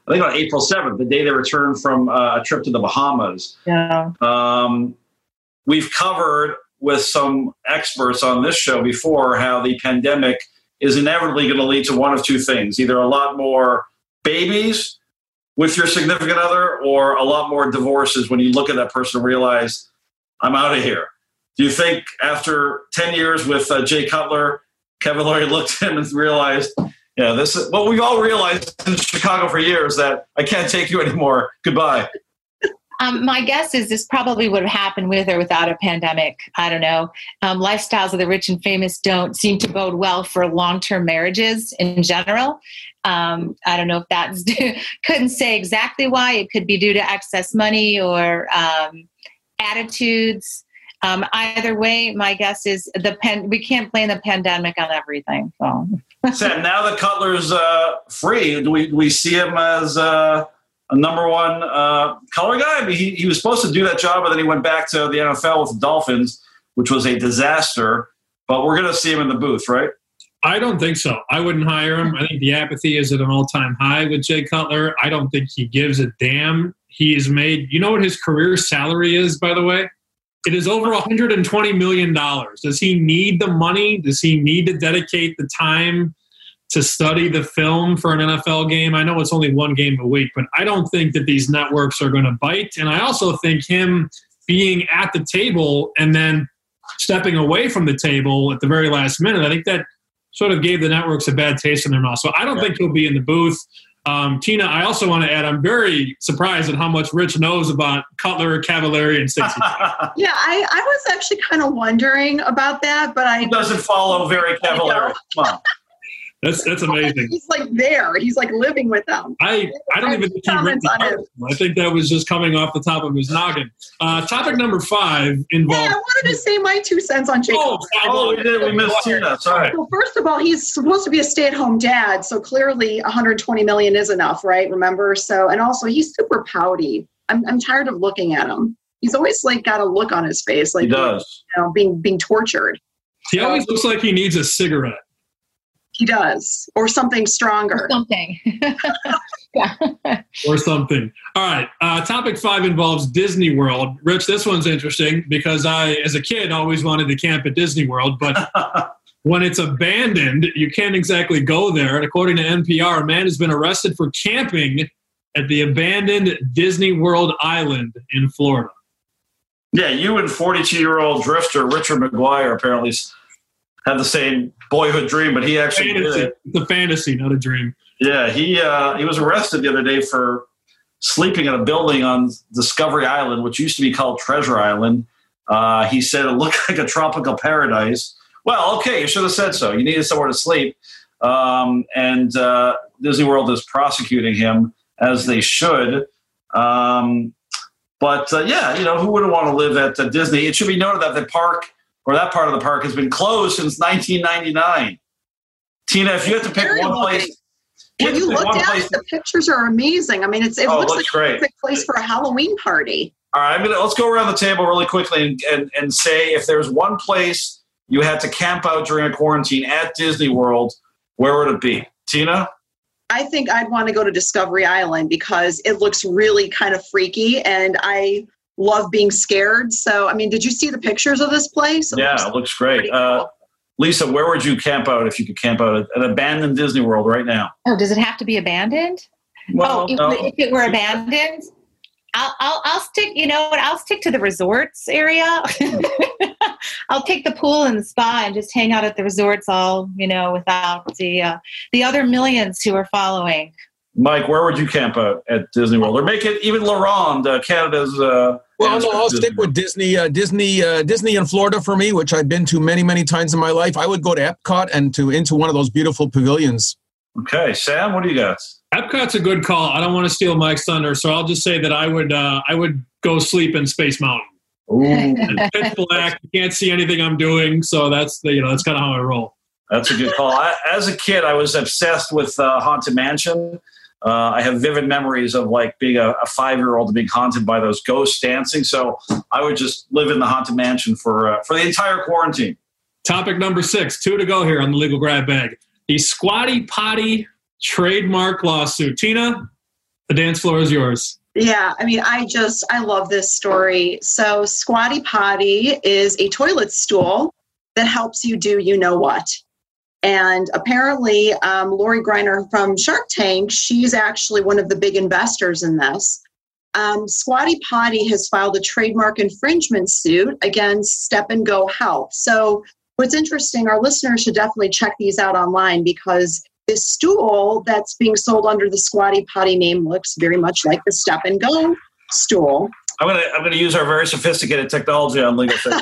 I think on April seventh, the day they returned from uh, a trip to the Bahamas. Yeah. Um, we've covered with some experts on this show before how the pandemic is inevitably going to lead to one of two things, either a lot more babies with your significant other or a lot more divorces when you look at that person and realize, I'm out of here. Do you think after ten years with uh, Jay Cutler, Kevin Laurie looked at him and realized, yeah, this is what we've all realized in Chicago for years, that I can't take you anymore. Goodbye. Um, my guess is this probably would have happened with or without a pandemic. I don't know. Um, lifestyles of the rich and famous don't seem to bode well for long-term marriages in general. Um, I don't know if that's due, couldn't say exactly why. It could be due to excess money or um, attitudes. Um, either way, my guess is the pen, we can't blame the pandemic on everything. So. Sam, now that Cutler's uh, free, do we, do we see him as uh, a number one uh, color guy? I mean, he, he was supposed to do that job, but then he went back to the N F L with the Dolphins, which was a disaster. But we're going to see him in the booth, right? I don't think so. I wouldn't hire him. I think the apathy is at an all-time high with Jay Cutler. I don't think he gives a damn. He has made – you know what his career salary is, by the way? It is over one hundred twenty million dollars. Does he need the money? Does he need to dedicate the time to study the film for an N F L game? I know it's only one game a week, but I don't think that these networks are going to bite. And I also think him being at the table and then stepping away from the table at the very last minute, I think that sort of gave the networks a bad taste in their mouth. So I don't yeah. think he'll be in the booth. Um, Tina, I also want to add, I'm very surprised at how much Rich knows about Cutler, Cavallari, and sixty. Yeah, I, I was actually kind of wondering about that, but I... He doesn't follow very Cavallari. Come on. That's that's amazing. He's like there. He's like living with them. I, I don't even think he read the article. I think that was just coming off the top of his noggin. Uh, topic number five involves... Yeah, I wanted to say my two cents on Jay Oh, oh we did. We missed Tina. Sorry. Well, first of all, he's supposed to be a stay-at-home dad, so clearly one hundred twenty million dollars is enough, right? Remember? So, and also, he's super pouty. I'm I'm tired of looking at him. He's always like got a look on his face, like he does. You know, being being tortured. He always looks like he needs a cigarette. He does. Or something stronger. Or something. yeah. Or something. All right. Uh, topic five involves Disney World. Rich, this one's interesting because I, as a kid, always wanted to camp at Disney World. But when it's abandoned, you can't exactly go there. And according to N P R, a man has been arrested for camping at the abandoned Disney World Island in Florida. Yeah, you and forty-two-year-old drifter Richard McGuire apparently had the same boyhood dream, but he actually fantasy. did it. It's a fantasy, not a dream. Yeah, he uh, he was arrested the other day for sleeping in a building on Discovery Island, which used to be called Treasure Island. Uh, he said it looked like a tropical paradise. Well, okay, you should have said so. You needed somewhere to sleep. Um, and uh, Disney World is prosecuting him, as they should. Um, but, uh, yeah, you know, who wouldn't want to live at uh, Disney? It should be noted that the park, or that part of the park, has been closed since nineteen ninety-nine. Tina, if you had to pick Very one lovely. place... When you look at place, it, the pictures are amazing. I mean, it's it oh, looks, it looks like great. a perfect place for a Halloween party. All right, I'm gonna let's go around the table really quickly and, and, and say if there's one place you had to camp out during a quarantine at Disney World, where would it be? Tina? I think I'd want to go to Discovery Island because it looks really kind of freaky, and I love being scared. So, I mean, did you see the pictures of this place? It yeah, looks it looks great. cool. Uh, Lisa, where would you camp out if you could camp out at an abandoned Disney World right now? Oh, does it have to be abandoned? Well, oh, if, no. if it were abandoned, I'll, I'll, I'll stick, you know what, I'll stick to the resorts area. I'll take the pool and the spa and just hang out at the resorts all, you know, without the uh, the other millions who are following. Mike, where would you camp out at Disney World? Or make it even La Ronde, uh, Canada's... Uh, well, no, I'll stick with Disney, uh, Disney, uh, Disney in Florida for me, which I've been to many, many times in my life. I would go to Epcot and to into one of those beautiful pavilions. Okay, Sam, what do you got? Epcot's a good call. I don't want to steal Mike's thunder, so I'll just say that I would uh, I would go sleep in Space Mountain. Ooh. Pitch black, you can't see anything I'm doing, so that's the, you know that's kind of how I roll. That's a good call. I, as a kid, I was obsessed with uh, Haunted Mansion. Uh, I have vivid memories of like being a, a five-year-old and being haunted by those ghosts dancing. So I would just live in the Haunted Mansion for uh, for the entire quarantine. Topic number six, two to go here on the legal grab bag. The Squatty Potty trademark lawsuit. Tina, The dance floor is yours. Yeah, I mean, I just, I love this story. So Squatty Potty is a toilet stool that helps you do you know what. And apparently, um, Lori Greiner from Shark Tank, she's actually one of the big investors in this. Um, Squatty Potty has filed a trademark infringement suit against Step and Go Health. So what's interesting, our listeners should definitely check these out online, because this stool that's being sold under the Squatty Potty name looks very much like the Step and Go stool. I'm gonna I'm gonna use our very sophisticated technology on Legal Fix.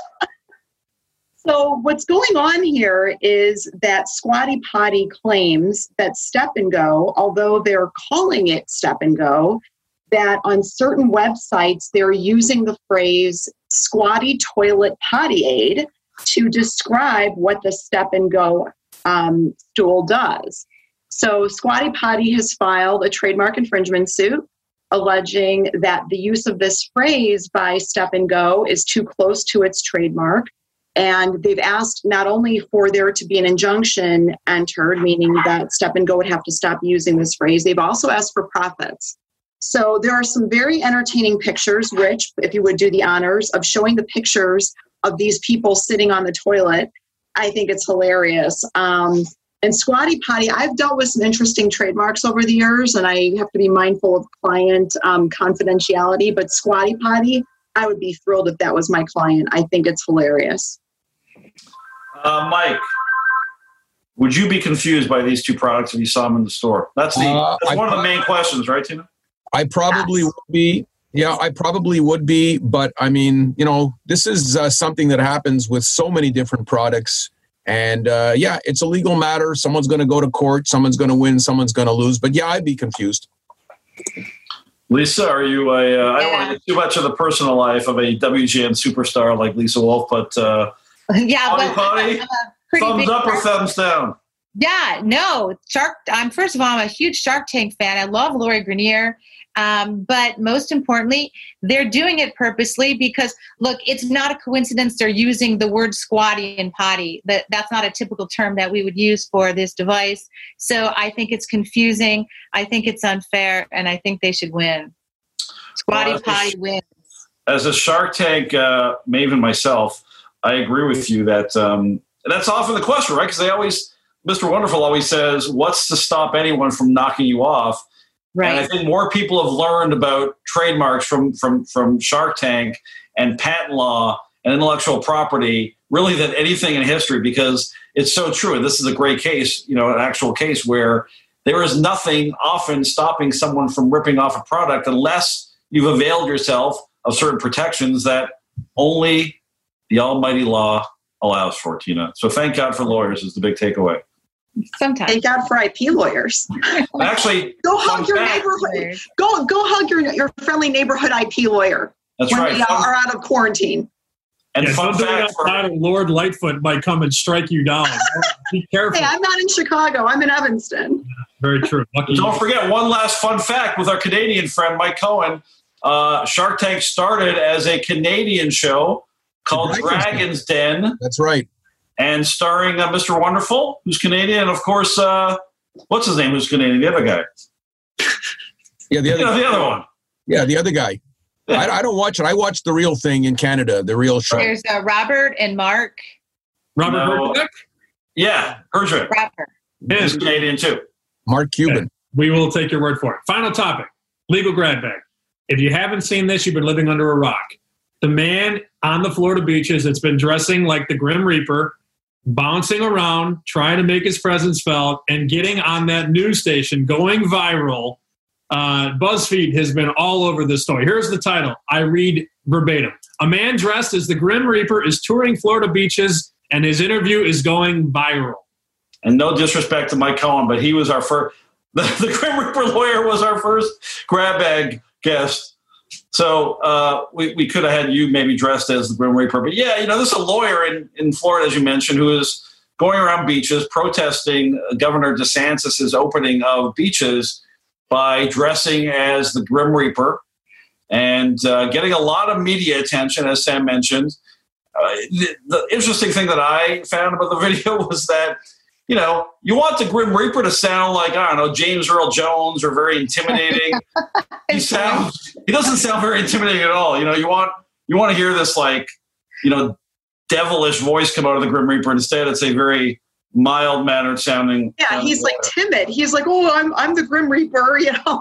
So what's going on here is that Squatty Potty claims that Step and Go, although they're calling it Step and Go, that on certain websites they're using the phrase Squatty Toilet Potty Aid to describe what the Step and Go um, stool does. So Squatty Potty has filed a trademark infringement suit alleging that the use of this phrase by Step and Go is too close to its trademark. And they've asked not only for there to be an injunction entered, meaning that Step and Go would have to stop using this phrase, they've also asked for profits. So there are some very entertaining pictures, Rich, if you would do the honors of showing the pictures of these people sitting on the toilet. I think it's hilarious. Um, and Squatty Potty, I've dealt with some interesting trademarks over the years, and I have to be mindful of client um, confidentiality, but Squatty Potty, I would be thrilled if that was my client. I think it's hilarious. Uh, Mike, would you be confused by these two products if you saw them in the store? That's the Uh, that's I one of the prob- main questions, right, Tina? I probably Yes. would be. Yeah, I probably would be. But I mean, you know, this is uh, something that happens with so many different products. And uh, yeah, it's a legal matter. Someone's going to go to court. Someone's going to win. Someone's going to lose. But yeah, I'd be confused. Lisa, are you a, uh, I don't Yeah. want to get too much of the personal life of a W G N superstar like Lisa Wolf, but uh, Yeah, Potty but Potty, I'm a pretty thumbs big up or Shark- thumbs down? Yeah, no, Shark. I'm first of all, I'm a huge Shark Tank fan. I love Lori Greiner, um, but most importantly, they're doing it purposely because look, it's not a coincidence they're using the word squatty and potty. That that's not a typical term that we would use for this device. So I think it's confusing. I think it's unfair, and I think they should win. Squatty Well, potty wins. As a Shark Tank uh, maven myself, I agree with you that um, that's often the question, right? Because they always, Mister Wonderful always says, what's to stop anyone from knocking you off? Right. And I think more people have learned about trademarks from, from, from Shark Tank and patent law and intellectual property really than anything in history, because it's so true. And this is a great case, you know, an actual case where there is nothing often stopping someone from ripping off a product unless you've availed yourself of certain protections that only the almighty law allows for, Tina. So thank God for lawyers is the big takeaway. Sometimes. Thank God for I P lawyers. Actually, Go hug fun your fact. neighborhood. Go go hug your your friendly neighborhood I P lawyer. That's when right. we uh, Fun- are out of quarantine. And yeah, fun don't do it fact for, outside, or Lord Lightfoot might come and strike you down. Be careful. Hey, I'm not in Chicago. I'm in Evanston. Very true. Lucky don't you. forget one last fun fact with our Canadian friend Mike Cohen. Uh, Shark Tank started as a Canadian show called Dragon's Dragon's Den, That's right. and starring uh, Mister Wonderful, who's Canadian, and of course, uh, what's his name? Who's Canadian? The other guy. Yeah, the You other. know, the other one. Yeah, the other guy. I, I don't watch it. I watch the real thing in Canada, the real show. There's uh, Robert and Mark. Robert No. Herjavec? Yeah, Herjavec. Robert. He's Is. Canadian too. Mark Cuban. We will take your word for it. Final topic, legal grab bag. If you haven't seen this, you've been living under a rock. The man on the Florida beaches that's been dressing like the Grim Reaper, bouncing around, trying to make his presence felt, and getting on that news station, going viral. Uh, BuzzFeed has been all over this story. Here's the title. I read verbatim. A man dressed as the Grim Reaper is touring Florida beaches, and his interview is going viral. And no disrespect to Mike Cohen, but he was our first, the, the Grim Reaper lawyer was our first grab bag guest. So uh, we, we could have had you maybe dressed as the Grim Reaper. But yeah, you know, this is a lawyer in, in Florida, as you mentioned, who is going around beaches protesting Governor DeSantis' opening of beaches by dressing as the Grim Reaper and uh, getting a lot of media attention, as Sam mentioned. Uh, the, the interesting thing that I found about the video was that you know, you want the Grim Reaper to sound like, I don't know, James Earl Jones or very intimidating. he sounds, he doesn't sound very intimidating at all. You know, you want, you want to hear this like, you know, devilish voice come out of the Grim Reaper. Instead, it's a very mild mannered sounding. Yeah, sounding he's like lawyer. timid. He's like, oh, I'm I'm the Grim Reaper, you know.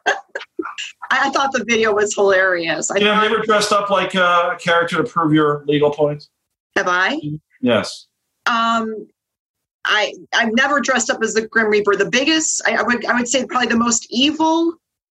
I thought the video was hilarious. I You know, thought, have you ever dressed up like a character to prove your legal points? have I? Yes. Um, I I've never dressed up as the Grim Reaper. The biggest, I, I would I would say probably the most evil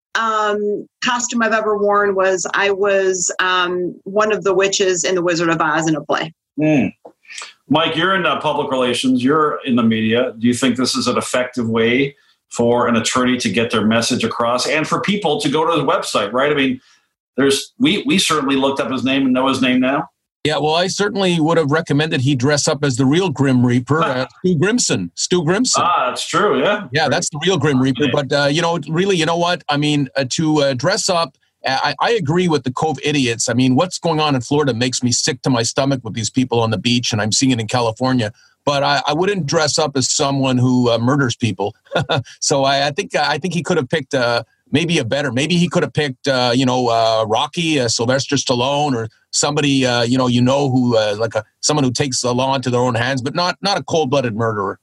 um, costume I've ever worn was I was um, one of the witches in The Wizard of Oz in a play. Mm. Mike, you're in uh, public relations. You're in the media. Do you think this is an effective way for an attorney to get their message across and for people to go to his website, right? I mean, there's we we certainly looked up his name and know his name now. Yeah, well, I certainly would have recommended he dress up as the real Grim Reaper, uh, Stu Grimson. Stu Grimson. Ah, that's true, yeah. Yeah, that's the real Grim Reaper. But, uh, you know, really, you know what? I mean, uh, to uh, dress up, I, I agree with the Cove idiots. I mean, what's going on in Florida makes me sick to my stomach with these people on the beach, and I'm seeing it in California. But I, I wouldn't dress up as someone who uh, murders people. So I, I think I think he could have picked uh, maybe a better. Maybe he could have picked, uh, you know, uh, Rocky, uh, Sylvester Stallone, or somebody, uh, you know, you know who uh, like a someone who takes the law into their own hands, but not not a cold-blooded murderer.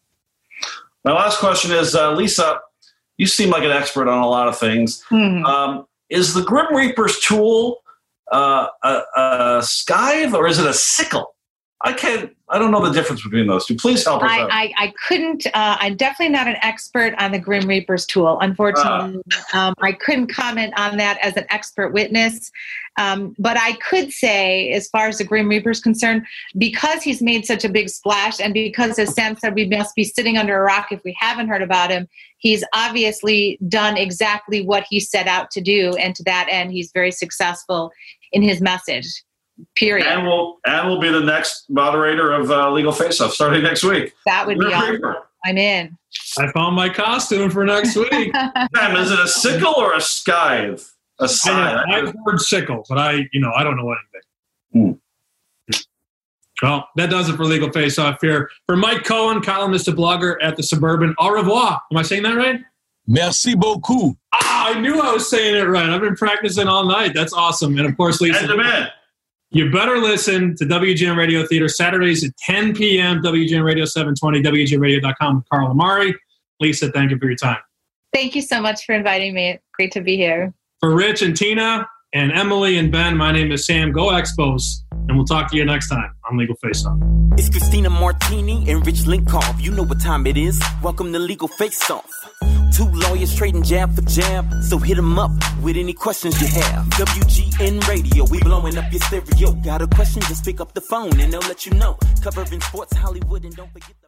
My last question is, uh, Lisa, you seem like an expert on a lot of things. Mm-hmm. Um, is the Grim Reaper's tool uh, a, a scythe or is it a sickle? I can't. I don't know the difference between those two. Please help us I, out. I, I couldn't, uh, I'm definitely not an expert on the Grim Reaper's tool. Unfortunately, Uh. um, I couldn't comment on that as an expert witness. Um, but I could say, as far as the Grim Reaper is concerned, because he's made such a big splash and because, as Sam said, we must be sitting under a rock if we haven't heard about him, he's obviously done exactly what he set out to do. And to that end, he's very successful in his message. Period. And we'll and we'll be the next moderator of uh, Legal Face Off starting next week. That would be Grim awesome. Reaper. I'm in. I found my costume for next week. Sam, is it a sickle or a scythe? A I, scythe. I've heard sickle, but I, you know, I don't know anything. Hmm. Well, that does it for Legal Face Off here. For Mike Cohen, columnist and blogger at the Suburban, au revoir. Am I saying that right? Merci beaucoup. Ah, I knew I was saying it right. I've been practicing all night. That's awesome. And of course, Lisa, And demand. you better listen to W G N Radio Theater Saturdays at ten p.m. W G N Radio seven twenty, W G N radio dot com with Carl Amari. Lisa, thank you for your time. Thank you so much for inviting me. Great to be here. For Rich and Tina and Emily and Ben, my name is Sam. Go Expos. And we'll talk to you next time on Legal Face Off. It's Christina Martini and Rich Linkoff. You know what time it is. Welcome to Legal Face Off. Two lawyers trading jab for jab. So hit them up with any questions you have. W G N Radio, we blowing up your stereo. Got a question, just pick up the phone and they'll let you know. Covering sports, Hollywood, and don't forget...